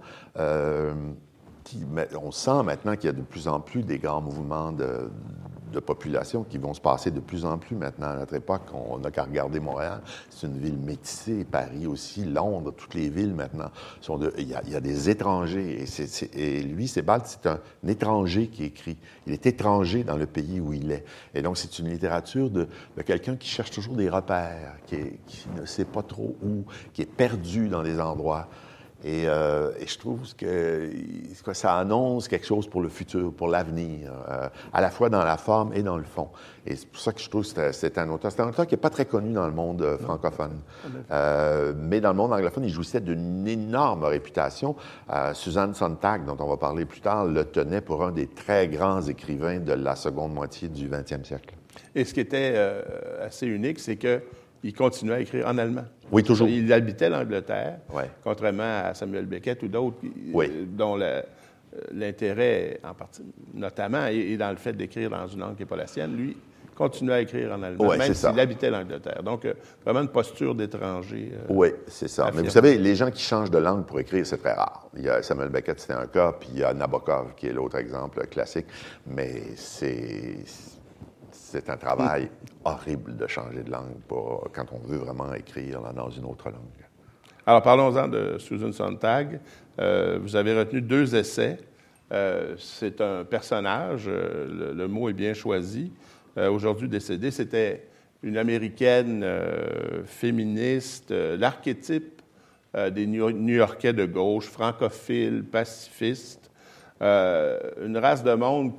on sent maintenant qu'il y a de plus en plus des grands mouvements de population qui vont se passer de plus en plus maintenant. À notre époque, on n'a qu'à regarder Montréal. C'est une ville métissée, Paris aussi, Londres, toutes les villes maintenant. Il y a des étrangers. Et lui, Sebald, c'est un étranger qui écrit. Il est étranger dans le pays où il est. Et donc, c'est une littérature de quelqu'un qui cherche toujours des repères, qui ne sait pas trop où, qui est perdu dans des endroits. Et je trouve que ça annonce quelque chose pour le futur, pour l'avenir, à la fois dans la forme et dans le fond. Et c'est pour ça que je trouve que c'est un auteur. C'est un auteur qui n'est pas très connu dans le monde francophone. Mais dans le monde anglophone, il jouissait d'une énorme réputation. Susan Sontag, dont on va parler plus tard, le tenait pour un des très grands écrivains de la seconde moitié du 20e siècle. Et ce qui était assez unique, c'est qu'il continuait à écrire en allemand. Oui, toujours. Il habitait l'Angleterre, ouais. Contrairement à Samuel Beckett ou d'autres, oui. dont l'intérêt, en partie, notamment, est dans le fait d'écrire dans une langue qui n'est pas la sienne. Lui continuait à écrire en allemand, même s'il habitait l'Angleterre. Donc, vraiment une posture d'étranger. Oui, c'est ça. Mais vous savez, les gens qui changent de langue pour écrire, c'est très rare. Il y a Samuel Beckett, c'était un cas, puis il y a Nabokov, qui est l'autre exemple classique. Mais c'est un travail horrible de changer de langue quand on veut vraiment écrire dans une autre langue. Alors, parlons-en de Susan Sontag. Vous avez retenu 2 essais. C'est un personnage, le mot est bien choisi, aujourd'hui décédée. C'était une Américaine féministe, l'archétype des New-Yorkais de gauche, francophiles, pacifistes, une race de monde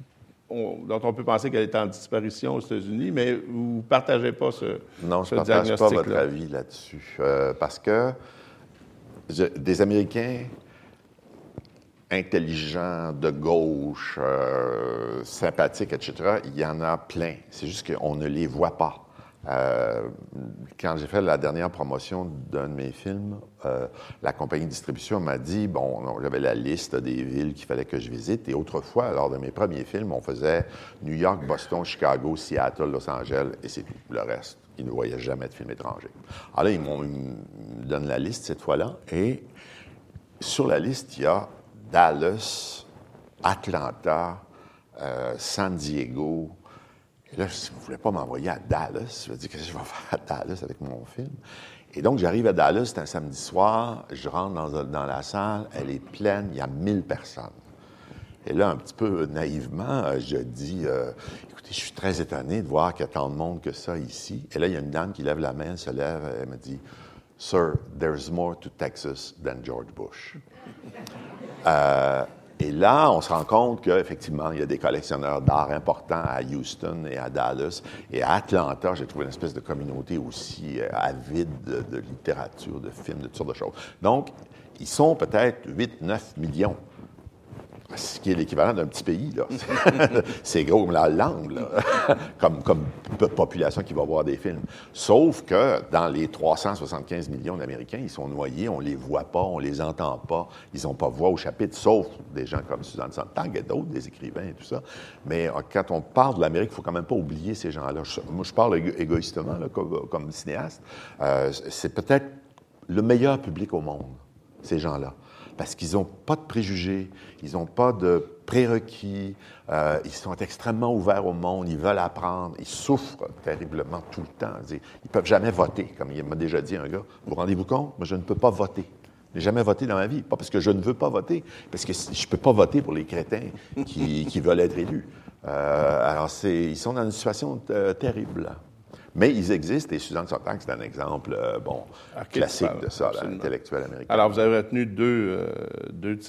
dont on peut penser qu'elle est en disparition aux États-Unis, mais vous ne partagez pas ce diagnostic-là. Non, je ne partage pas votre avis là-dessus. Parce que des Américains intelligents, de gauche, sympathiques, etc., il y en a plein. C'est juste qu'on ne les voit pas. Quand j'ai fait la dernière promotion d'un de mes films, la compagnie de distribution m'a dit, bon, j'avais la liste des villes qu'il fallait que je visite, et autrefois, lors de mes premiers films, on faisait New York, Boston, Chicago, Seattle, Los Angeles, et c'est tout. Le reste, ils ne voyaient jamais de films étrangers. Alors là, ils me donnent la liste cette fois-là, et sur la liste, il y a Dallas, Atlanta, San Diego. Et là, si vous ne voulez pas m'envoyer à Dallas, je me dis, qu'est-ce que je vais faire à Dallas avec mon film? Et donc, j'arrive à Dallas, c'est un samedi soir, je rentre dans la salle, elle est pleine, il y a 1000 personnes. Et là, un petit peu naïvement, je dis, écoutez, je suis très étonné de voir qu'il y a tant de monde que ça ici. Et là, il y a une dame qui lève la main, elle se lève, elle me dit, Sir, there's more to Texas than George Bush. Et là, on se rend compte qu'effectivement, il y a des collectionneurs d'art importants à Houston et à Dallas. Et à Atlanta, j'ai trouvé une espèce de communauté aussi avide de littérature, de films, de toutes sortes de choses. Donc, ils sont peut-être 8-9 millions. Ce qui est l'équivalent d'un petit pays, là. C'est gros comme la langue, là. comme population qui va voir des films. Sauf que dans les 375 millions d'Américains, ils sont noyés, on les voit pas, on les entend pas, ils n'ont pas voix au chapitre, sauf des gens comme Susan Sontag et d'autres, des écrivains et tout ça. Mais quand on parle de l'Amérique, il faut quand même pas oublier ces gens-là. Moi, je parle égoïstement, là, comme cinéaste. C'est peut-être le meilleur public au monde, ces gens-là. Parce qu'ils n'ont pas de préjugés, ils n'ont pas de prérequis, ils sont extrêmement ouverts au monde, ils veulent apprendre, ils souffrent terriblement tout le temps. Ils ne peuvent jamais voter, comme il m'a déjà dit un gars. Vous rendez-vous compte? Moi, je ne peux pas voter. Je n'ai jamais voté dans ma vie. Pas parce que je ne veux pas voter, parce que je ne peux pas voter pour les crétins qui veulent être élus. Alors, ils sont dans une situation terrible. Mais ils existent, et Susan Sontag, c'est un exemple classique de ça, l'intellectuel américain. Alors, vous avez retenu deux de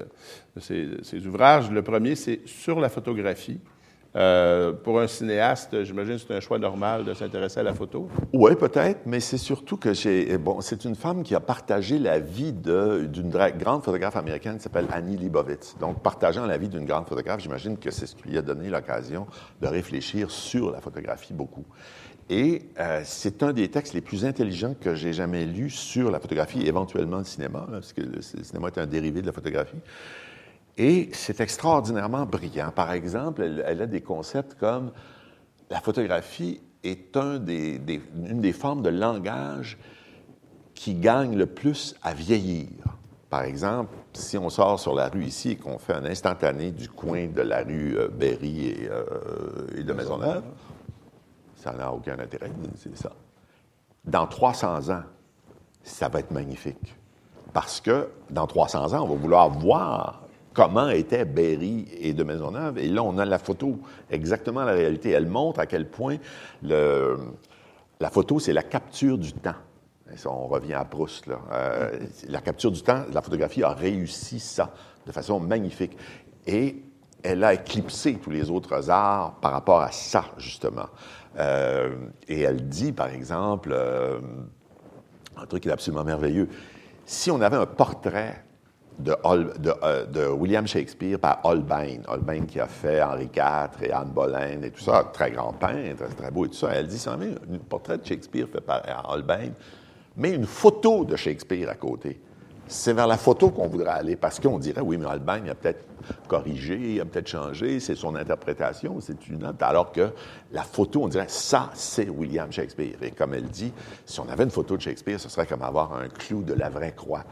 ces ouvrages. Le premier, c'est sur la photographie. Pour un cinéaste, j'imagine que c'est un choix normal de s'intéresser à la photo. Oui, peut-être, mais c'est surtout que c'est une femme qui a partagé la vie d'une grande photographe américaine qui s'appelle Annie Leibovitz. Donc, partageant la vie d'une grande photographe, j'imagine que c'est ce qui lui a donné l'occasion de réfléchir sur la photographie beaucoup. Et c'est un des textes les plus intelligents que j'ai jamais lus sur la photographie, éventuellement le cinéma, là, parce que le cinéma est un dérivé de la photographie. Et c'est extraordinairement brillant. Par exemple, elle a des concepts comme la photographie est une des formes de langage qui gagne le plus à vieillir. Par exemple, si on sort sur la rue ici et qu'on fait un instantané du coin de la rue Berry et de Maisonneuve, ça n'a aucun intérêt, c'est ça. Dans 300 ans, ça va être magnifique. Parce que dans 300 ans, on va vouloir voir comment était Berry et de Maisonneuve. Et là, on a la photo, exactement la réalité. Elle montre à quel point la photo, c'est la capture du temps. Et ça, on revient à Proust, là. La capture du temps, la photographie a réussi ça de façon magnifique. Et elle a éclipsé tous les autres arts par rapport à ça, justement. Et elle dit, par exemple, un truc qui est absolument merveilleux, si on avait un portrait de William Shakespeare par Holbein qui a fait Henri IV et Anne Boleyn et tout ça, très grand peintre, très beau et tout ça, elle dit, si on avait un portrait de Shakespeare fait par Holbein, mais une photo de Shakespeare à côté, c'est vers la photo qu'on voudrait aller, parce qu'on dirait, oui, mais Holbein a peut-être corrigé, il a peut-être changé, c'est son interprétation, c'est une autre, alors que la photo, on dirait, ça, c'est William Shakespeare. Et comme elle dit, si on avait une photo de Shakespeare, ce serait comme avoir un clou de la vraie croix.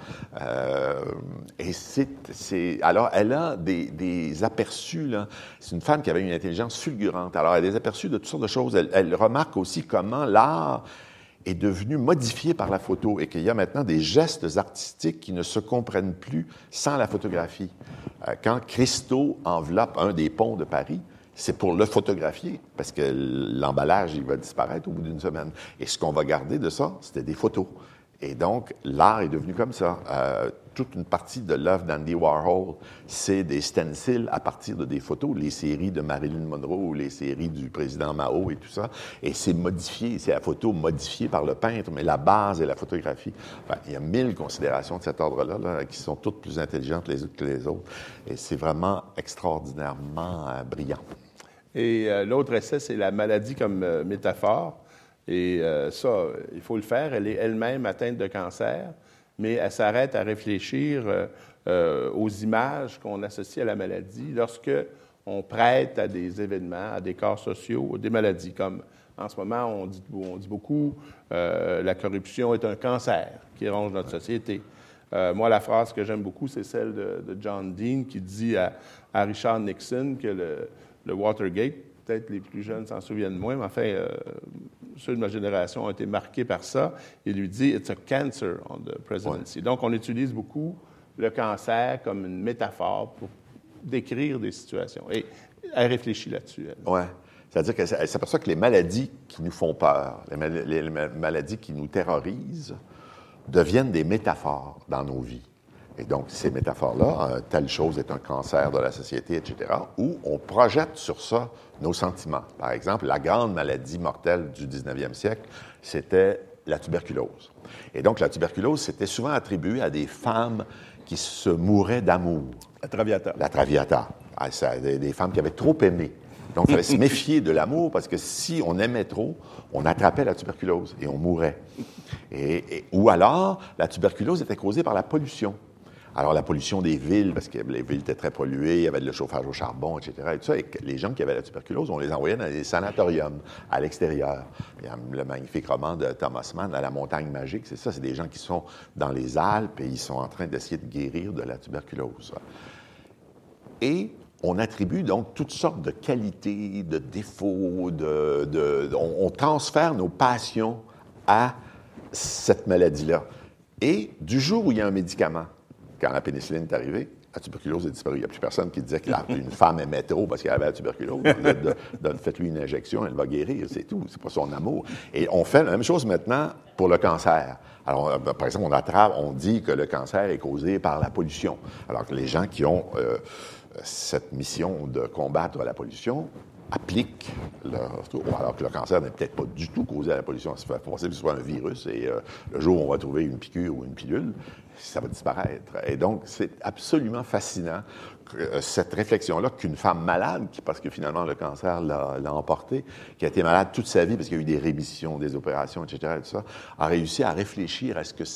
Alors, elle a des aperçus, là. C'est une femme qui avait une intelligence fulgurante. Alors, elle a des aperçus de toutes sortes de choses. Elle remarque aussi comment l'art est devenu modifié par la photo et qu'il y a maintenant des gestes artistiques qui ne se comprennent plus sans la photographie. Quand Christo enveloppe un des ponts de Paris, c'est pour le photographier, parce que l'emballage, il va disparaître au bout d'une semaine. Et ce qu'on va garder de ça, c'était des photos. Et donc, l'art est devenu comme ça. Toute une partie de l'œuvre d'Andy Warhol, c'est des stencils à partir de des photos, les séries de Marilyn Monroe ou les séries du président Mao et tout ça. Et c'est modifié, c'est la photo modifiée par le peintre, mais la base est la photographie. Enfin, il y a 1000 considérations de cet ordre-là là, qui sont toutes plus intelligentes les unes que les autres. Et c'est vraiment extraordinairement brillant. Et l'autre essai, c'est la maladie comme métaphore. Et ça, il faut le faire. Elle est elle-même atteinte de cancer, mais elle s'arrête à réfléchir aux images qu'on associe à la maladie lorsque on prête à des événements, à des corps sociaux, des maladies. Comme en ce moment, on dit beaucoup la corruption est un cancer qui ronge notre société. Moi, la phrase que j'aime beaucoup, c'est celle de John Dean qui dit à Richard Nixon que le Watergate, peut-être les plus jeunes s'en souviennent moins, mais enfin, ceux de ma génération ont été marqués par ça. Il lui dit « It's a cancer on the presidency ». Donc, on utilise beaucoup le cancer comme une métaphore pour décrire des situations. Et elle réfléchit là-dessus. Oui. C'est-à-dire qu'elle s'aperçoit que les maladies qui nous font peur, les maladies qui nous terrorisent, deviennent des métaphores dans nos vies. Et donc, ces métaphores-là, telle chose est un cancer de la société, etc., où on projette sur ça nos sentiments. Par exemple, la grande maladie mortelle du 19e siècle, c'était la tuberculose. Et donc, la tuberculose, c'était souvent attribué à des femmes qui se mouraient d'amour. La Traviata. La Traviata. Des femmes qui avaient trop aimé. Donc, il fallait se méfier de l'amour parce que si on aimait trop, on attrapait la tuberculose et on mourait. Ou alors, la tuberculose était causée par la pollution. Alors, la pollution des villes, parce que les villes étaient très polluées, il y avait le chauffage au charbon, etc. Et tout ça, et les gens qui avaient la tuberculose, on les envoyait dans des sanatoriums à l'extérieur. Il y a le magnifique roman de Thomas Mann, La montagne magique, c'est ça, c'est des gens qui sont dans les Alpes et ils sont en train d'essayer de guérir de la tuberculose. Et on attribue donc toutes sortes de qualités, de défauts, on transfère nos passions à cette maladie-là. Et du jour où il y a un médicament, quand la pénicilline est arrivée, la tuberculose est disparue. Il n'y a plus personne qui disait qu'une femme aimait trop parce qu'elle avait la tuberculose. Faites-lui une injection, elle va guérir, c'est tout. C'est pas son amour. Et on fait la même chose maintenant pour le cancer. Alors, par exemple, on dit que le cancer est causé par la pollution. Alors que les gens qui ont cette mission de combattre la pollution appliquent alors que le cancer n'est peut-être pas du tout causé à la pollution. C'est possible que ce soit un virus et le jour où on va trouver une piqûre ou une pilule, ça va disparaître. Et donc, c'est absolument fascinant cette réflexion-là qu'une femme malade, parce que finalement le cancer l'a emporté, qui a été malade toute sa vie parce qu'il y a eu des rémissions, des opérations, etc., et tout ça, a réussi à réfléchir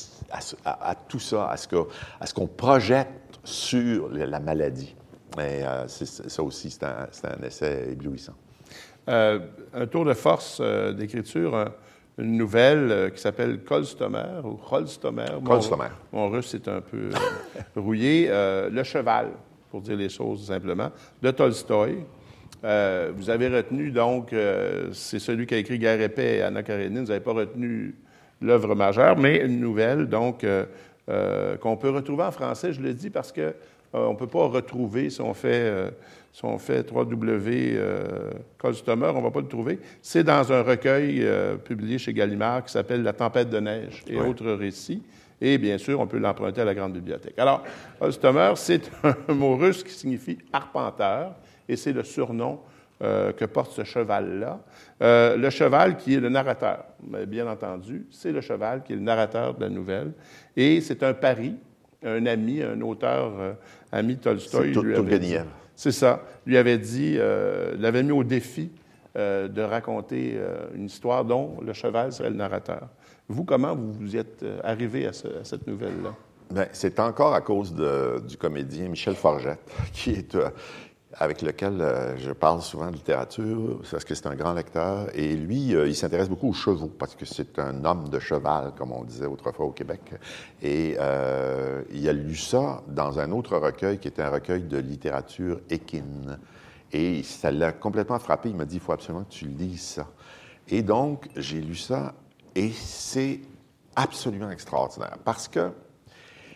à tout ça, à ce qu'on projette sur la maladie. Et ça aussi, c'est un essai éblouissant. Un tour de force d'écriture, une nouvelle qui s'appelle Kolstomer ou Holstomer. Mon russe est un peu rouillé. Le cheval, pour dire les choses simplement, de Tolstoï. Vous avez retenu, donc, c'est celui qui a écrit Guerre et paix et Anna Karénine. Vous n'avez pas retenu l'œuvre majeure, mais une nouvelle, donc, qu'on peut retrouver en français, je le dis parce que on ne peut pas retrouver, si on fait www. Kolstomer, on ne va pas le trouver. C'est dans un recueil publié chez Gallimard qui s'appelle La tempête de neige et autres récits. Et bien sûr, on peut l'emprunter à la Grande Bibliothèque. Alors, Kolstomer, c'est un mot russe qui signifie arpenteur et c'est le surnom que porte ce cheval-là. Le cheval qui est le narrateur, bien entendu, c'est le cheval qui est le narrateur de la nouvelle. Et c'est un pari. Un ami, un auteur ami de Tolstoï, c'est ça, lui avait dit, l'avait mis au défi de raconter une histoire dont le cheval serait le narrateur. Vous, comment vous êtes arrivé à cette nouvelle-là? Bien, c'est encore à cause du comédien Michel Forget, avec lequel je parle souvent de littérature, parce que c'est un grand lecteur. Et lui, il s'intéresse beaucoup aux chevaux, parce que c'est un homme de cheval, comme on disait autrefois au Québec. Et il a lu ça dans un autre recueil, qui était un recueil de littérature équine. Et ça l'a complètement frappé. Il m'a dit, il faut absolument que tu lises ça. Et donc, j'ai lu ça, et c'est absolument extraordinaire. Parce que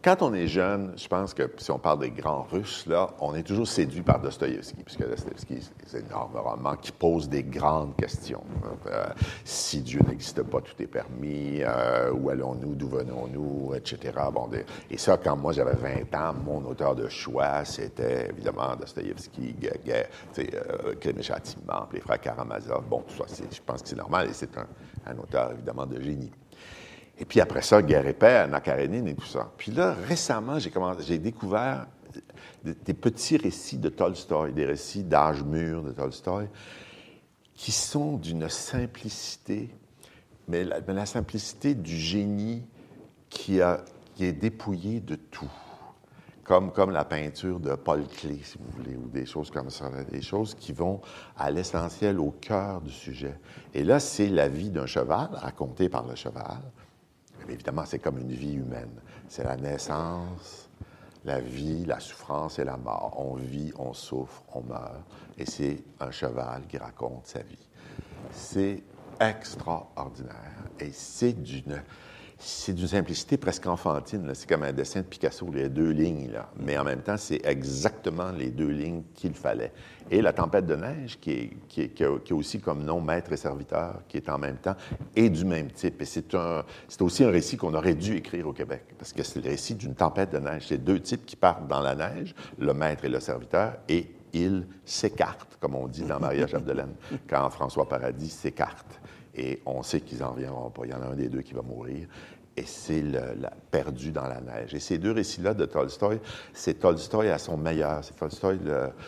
quand on est jeune, je pense que si on parle des grands Russes, là, on est toujours séduit par Dostoïevski, puisque Dostoïevski, c'est un énorme roman qui pose des grandes questions. Si Dieu n'existe pas, tout est permis, où allons-nous, d'où venons-nous, etc. Bon, et ça, quand moi j'avais 20 ans, mon auteur de choix, c'était évidemment Dostoïevski, Crime et Châtiment, les frères Karamazov. Bon, tout ça, je pense que c'est normal, et c'est un auteur évidemment de génie. Et puis après ça, Guerre et paix, Anna Karénine et tout ça. Puis là, récemment, j'ai découvert des petits récits de Tolstoï, des récits d'âge mûr de Tolstoï, qui sont d'une simplicité, mais la simplicité du génie qui est dépouillé de tout. Comme la peinture de Paul Klee, si vous voulez, ou des choses comme ça, là, des choses qui vont à l'essentiel, au cœur du sujet. Et là, c'est la vie d'un cheval, racontée par le cheval. Mais évidemment, c'est comme une vie humaine. C'est la naissance, la vie, la souffrance et la mort. On vit, on souffre, on meurt. Et c'est un cheval qui raconte sa vie. C'est extraordinaire. Et c'est d'une simplicité presque enfantine. Là. C'est comme un dessin de Picasso, les deux lignes. Là. Mais en même temps, c'est exactement les deux lignes qu'il fallait. Et La tempête de neige, qui a aussi comme nom Maître et serviteur, qui est en même temps, et du même type. Et c'est aussi un récit qu'on aurait dû écrire au Québec, parce que c'est le récit d'une tempête de neige. C'est deux types qui partent dans la neige, le maître et le serviteur, et ils s'écartent, comme on dit dans Maria Chapdelaine, quand François Paradis s'écarte. Et on sait qu'ils n'en viendront pas. Il y en a un des deux qui va mourir. Et c'est perdu dans la neige. Et ces deux récits-là de Tolstoï, c'est Tolstoï à son meilleur. C'est Tolstoï,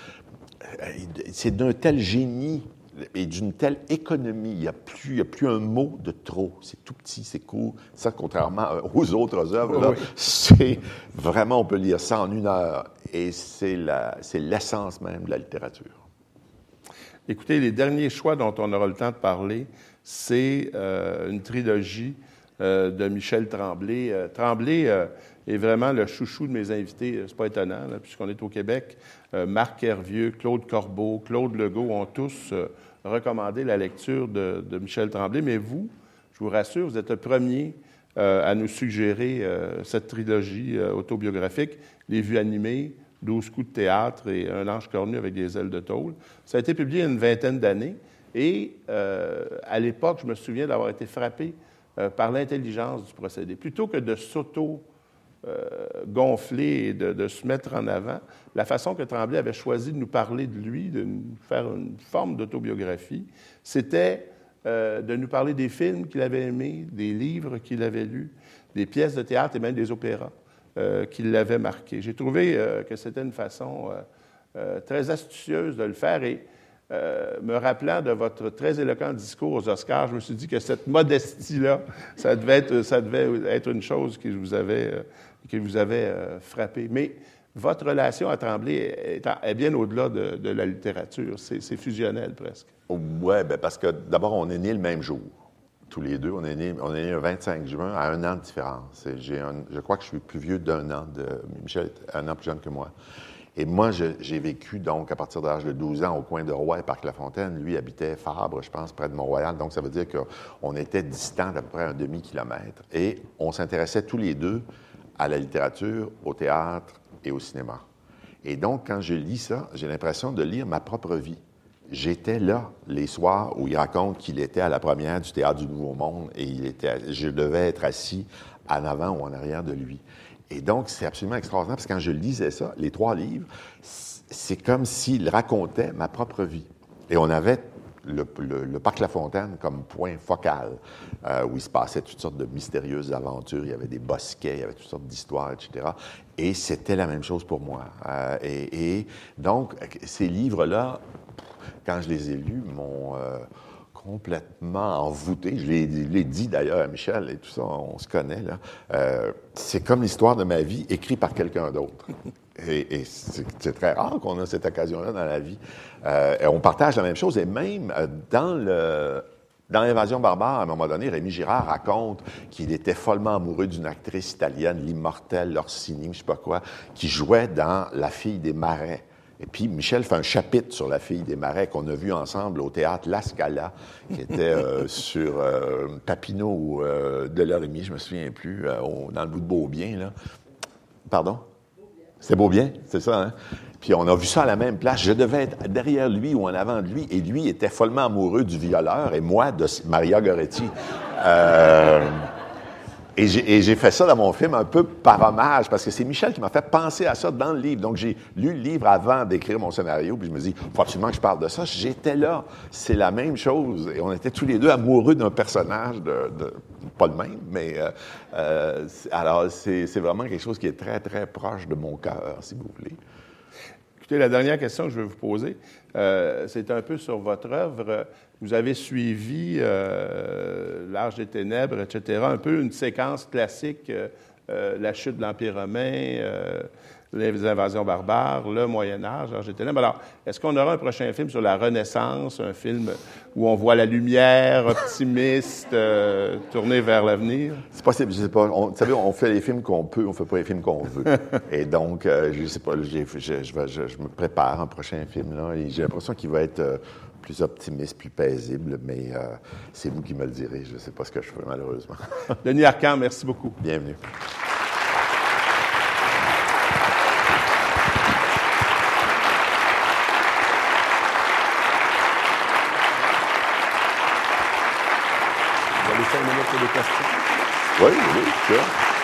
c'est d'un tel génie et d'une telle économie. Il n'y a plus un mot de trop. C'est tout petit, c'est court. Ça, contrairement aux autres œuvres, là, c'est vraiment, on peut lire ça en 1 heure. Et c'est l'essence même de la littérature. Écoutez, les derniers choix dont on aura le temps de parler, c'est une trilogie de Michel Tremblay. Tremblay est vraiment le chouchou de mes invités. C'est pas étonnant, là, puisqu'on est au Québec. Marc Hervieux, Claude Corbeau, Claude Legault ont tous recommandé la lecture de Michel Tremblay. Mais vous, je vous rassure, vous êtes le premier à nous suggérer cette trilogie autobiographique, Les Vues animées, 12 coups de théâtre et Un ange cornu avec des ailes de tôle. Ça a été publié il y a une vingtaine d'années. Et à l'époque, je me souviens d'avoir été frappé par l'intelligence du procédé. Plutôt que de s'auto-gonfler et de se mettre en avant, la façon que Tremblay avait choisi de nous parler de lui, de nous faire une forme d'autobiographie, c'était de nous parler des films qu'il avait aimés, des livres qu'il avait lus, des pièces de théâtre et même des opéras qui l'avaient marqué. J'ai trouvé que c'était une façon très astucieuse de le faire et me rappelant de votre très éloquent discours aux Oscars, je me suis dit que cette modestie-là, ça devait être une chose qui vous avait frappé. Mais votre relation à Tremblay est bien au-delà de la littérature. C'est fusionnel presque. Oui, parce que d'abord, on est nés le même jour. Tous les deux, on est nés le 25 juin à 1 an de différence. Je crois que je suis plus vieux d'1 an. Michel est 1 an plus jeune que moi. Et moi, j'ai vécu, donc, à partir de l'âge de 12 ans, au coin de Roy et Parc-la-Fontaine. Lui habitait Fabre, je pense, près de Mont-Royal. Donc, ça veut dire qu'on était distants d'à peu près 1 demi-kilomètre. Et on s'intéressait tous les deux à la littérature, au théâtre et au cinéma. Et donc, quand je lis ça, j'ai l'impression de lire ma propre vie. J'étais là les soirs où il raconte qu'il était à la première du Théâtre du Nouveau Monde et je devais être assis en avant ou en arrière de lui. Et donc, c'est absolument extraordinaire parce que quand je lisais ça, les 3 livres, c'est comme s'il racontait ma propre vie. Et on avait le Parc-la-Fontaine comme point focal, où il se passait toutes sortes de mystérieuses aventures. Il y avait des bosquets, il y avait toutes sortes d'histoires, etc. Et c'était la même chose pour moi. Et donc, ces livres-là, quand je les ai lus, m'ont complètement envoûté. Je l'ai dit d'ailleurs à Michel et tout ça, on se connaît, là. C'est comme l'histoire de ma vie écrite par quelqu'un d'autre. Et c'est très rare qu'on a cette occasion-là dans la vie. Et on partage la même chose. Et même dans l'Invasion barbare, à un moment donné, Rémi Girard raconte qu'il était follement amoureux d'une actrice italienne, l'immortelle Orsini, je ne sais pas quoi, qui jouait dans La fille des marais. Et puis, Michel fait un chapitre sur La fille des marais qu'on a vu ensemble au théâtre La Scala, qui était sur Papineau ou Delormeau, je me souviens plus, dans le bout de Beaubien, là. Pardon? C'est Beaubien, c'est ça, hein? Puis on a vu ça à la même place. Je devais être derrière lui ou en avant de lui, et lui était follement amoureux du violeur, et moi de Maria Goretti. Et j'ai fait ça dans mon film un peu par hommage, parce que c'est Michel qui m'a fait penser à ça dans le livre. Donc, j'ai lu le livre avant d'écrire mon scénario, puis je me dis, il faut absolument que je parle de ça. J'étais là. C'est la même chose. Et on était tous les deux amoureux d'un personnage, pas le même, mais... alors, c'est vraiment quelque chose qui est très, très proche de mon cœur, si vous voulez. Écoutez, la dernière question que je vais vous poser, c'est un peu sur votre œuvre. Vous avez suivi L'Arche des Ténèbres, etc., un peu une séquence classique, la chute de l'Empire romain, les invasions barbares, le Moyen-Âge, L'Arche des Ténèbres. Alors, est-ce qu'on aura un prochain film sur la Renaissance, un film où on voit la lumière, optimiste, tourné vers l'avenir? C'est possible, je sais pas. Vous savez, on fait les films qu'on peut, on fait pas les films qu'on veut. Et donc, je sais pas, je me prépare un prochain film, là, et j'ai l'impression qu'il va être plus optimiste, plus paisible, mais c'est vous qui me le direz. Je ne sais pas ce que je fais, malheureusement. Denis Arcand, merci beaucoup. Bienvenue. Vous avez 5 minutes pour des questions. Oui, sûr.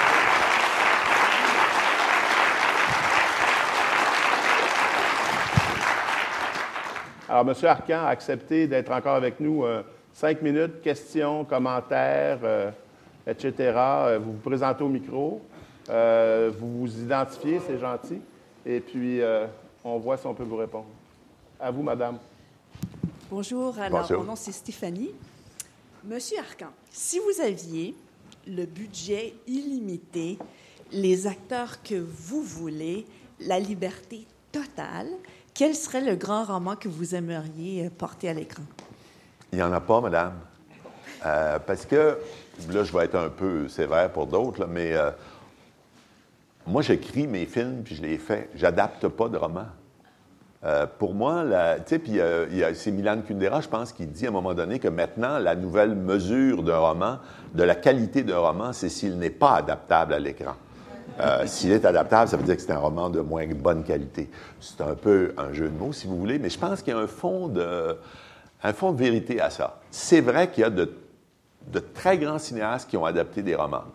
Alors, M. Arcand a accepté d'être encore avec nous 5 minutes, questions, commentaires, etc. Vous vous présentez au micro, vous vous identifiez, c'est gentil, et puis on voit si on peut vous répondre. À vous, madame. Bonjour, alors Bonjour. mon nom c'est Stéphanie. Monsieur Arcand, si vous aviez le budget illimité, les acteurs que vous voulez, la liberté totale, quel serait le grand roman que vous aimeriez porter à l'écran? Il n'y en a pas, madame. Parce que, là, je vais être un peu sévère pour d'autres, là, mais moi, j'écris mes films, puis je les fais. J'adapte pas de romans. Pour moi, tu sais, puis c'est Milan Kundera, je pense, qui dit à un moment donné que maintenant, la nouvelle mesure d'un roman, de la qualité d'un roman, c'est s'il n'est pas adaptable à l'écran. S'il est adaptable, ça veut dire que c'est un roman de moins bonne qualité. C'est un peu un jeu de mots, si vous voulez, mais je pense qu'il y a un fond de vérité à ça. C'est vrai qu'il y a de très grands cinéastes qui ont adapté des romans.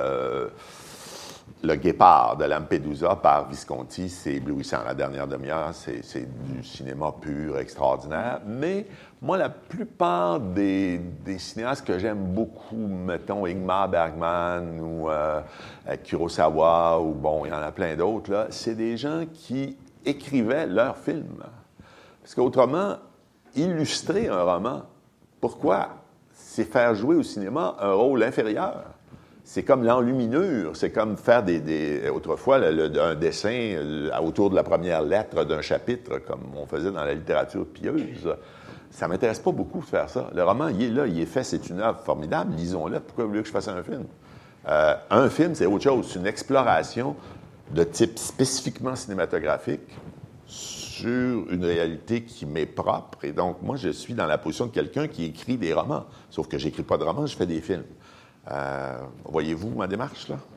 Le Guépard de Lampedusa par Visconti, c'est éblouissant. La dernière demi-heure, c'est du cinéma pur, extraordinaire. Mais moi, la plupart des cinéastes que j'aime beaucoup, mettons Ingmar Bergman ou Kurosawa, ou bon, il y en a plein d'autres, là, c'est des gens qui écrivaient leurs films. Parce qu'autrement, illustrer un roman, pourquoi? C'est faire jouer au cinéma un rôle inférieur. C'est comme l'enluminure, c'est comme faire autrefois un dessin autour de la première lettre d'un chapitre, comme on faisait dans la littérature pieuse. Ça m'intéresse pas beaucoup de faire ça. Le roman, il est là, il est fait, c'est une œuvre formidable, lisons-le. Pourquoi vous voulez que je fasse un film? Un film, c'est autre chose, c'est une exploration de type spécifiquement cinématographique sur une réalité qui m'est propre. Et donc, moi, je suis dans la position de quelqu'un qui écrit des romans. Sauf que j'écris pas de romans, je fais des films. Voyez-vous ma démarche, là?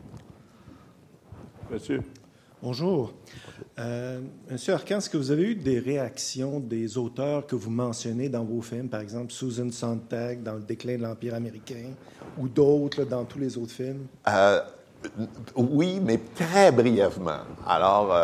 Monsieur. Bonjour. Monsieur Arcand, est-ce que vous avez eu des réactions des auteurs que vous mentionnez dans vos films, par exemple Susan Sontag dans Le déclin de l'Empire américain, ou d'autres dans tous les autres films? Oui, mais très brièvement. Alors,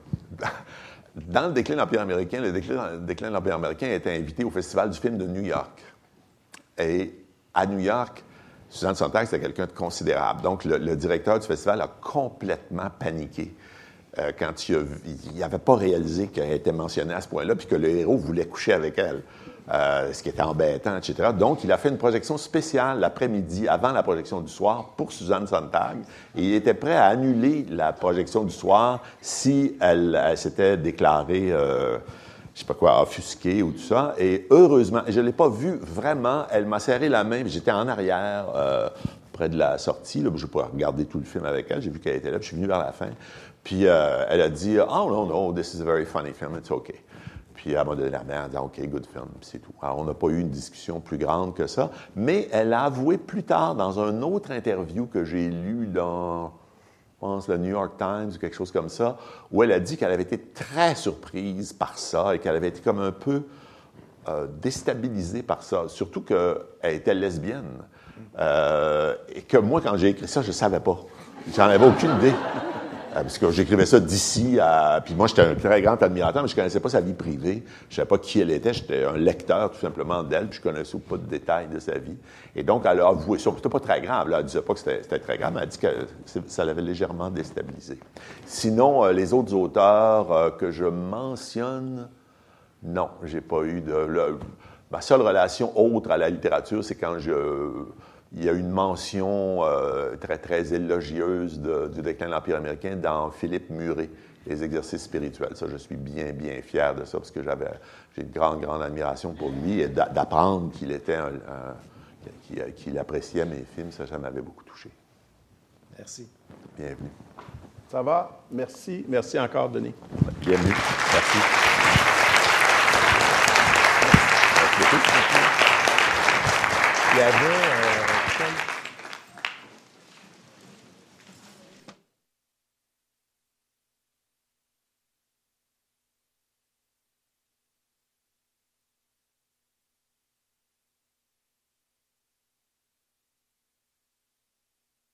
dans Le déclin de l'Empire américain, le déclin de l'Empire américain a été invité au Festival du film de New York. Et à New York, Susan Sontag, c'était quelqu'un de considérable. Donc, le directeur du festival a complètement paniqué quand il n'avait pas réalisé qu'elle était mentionnée à ce point-là, puis que le héros voulait coucher avec elle, ce qui était embêtant, etc. Donc, il a fait une projection spéciale l'après-midi, avant la projection du soir, pour Susan Sontag, et il était prêt à annuler la projection du soir si elle s'était déclarée... je sais pas quoi, offusquée ou tout ça. Et heureusement, je ne l'ai pas vue vraiment. Elle m'a serré la main. J'étais en arrière, près de la sortie. Là, je ne vais pas regarder tout le film avec elle. J'ai vu qu'elle était là. Puis je suis venu vers la fin. Puis elle a dit « Oh, no, this is a very funny film. It's okay. » Puis elle m'a donné la main. Elle a dit « OK, good film. » Puis c'est tout. Alors, on n'a pas eu une discussion plus grande que ça. Mais elle a avoué plus tard, dans un autre interview que j'ai lu dans... pense, le New York Times ou quelque chose comme ça, où elle a dit qu'elle avait été très surprise par ça et qu'elle avait été comme un peu déstabilisée par ça, surtout qu'elle était lesbienne. Et que moi, quand j'ai écrit ça, je ne savais pas. J'en avais aucune idée. Parce que j'écrivais ça d'ici à... Puis moi, j'étais un très grand admirateur, mais je ne connaissais pas sa vie privée. Je ne savais pas qui elle était. J'étais un lecteur, tout simplement, d'elle, puis je ne connaissais pas de détails de sa vie. Et donc, elle a avoué ça. C'était pas très grave. Elle ne disait pas que c'était très grave, mais elle a dit que ça l'avait légèrement déstabilisé. Sinon, les autres auteurs que je mentionne, non, j'ai pas eu de... ma seule relation autre à la littérature, c'est quand il y a une mention très, très élogieuse du déclin de l'Empire américain dans Philippe Muret, Les exercices spirituels. Ça, je suis bien, bien fier de ça, parce que j'ai une grande, grande admiration pour lui, et d'apprendre qu'il était qu'il appréciait mes films, ça m'avait beaucoup touché. Merci. Bienvenue. Ça va? Merci. Merci encore, Denis. Bienvenue. Merci. Il y avait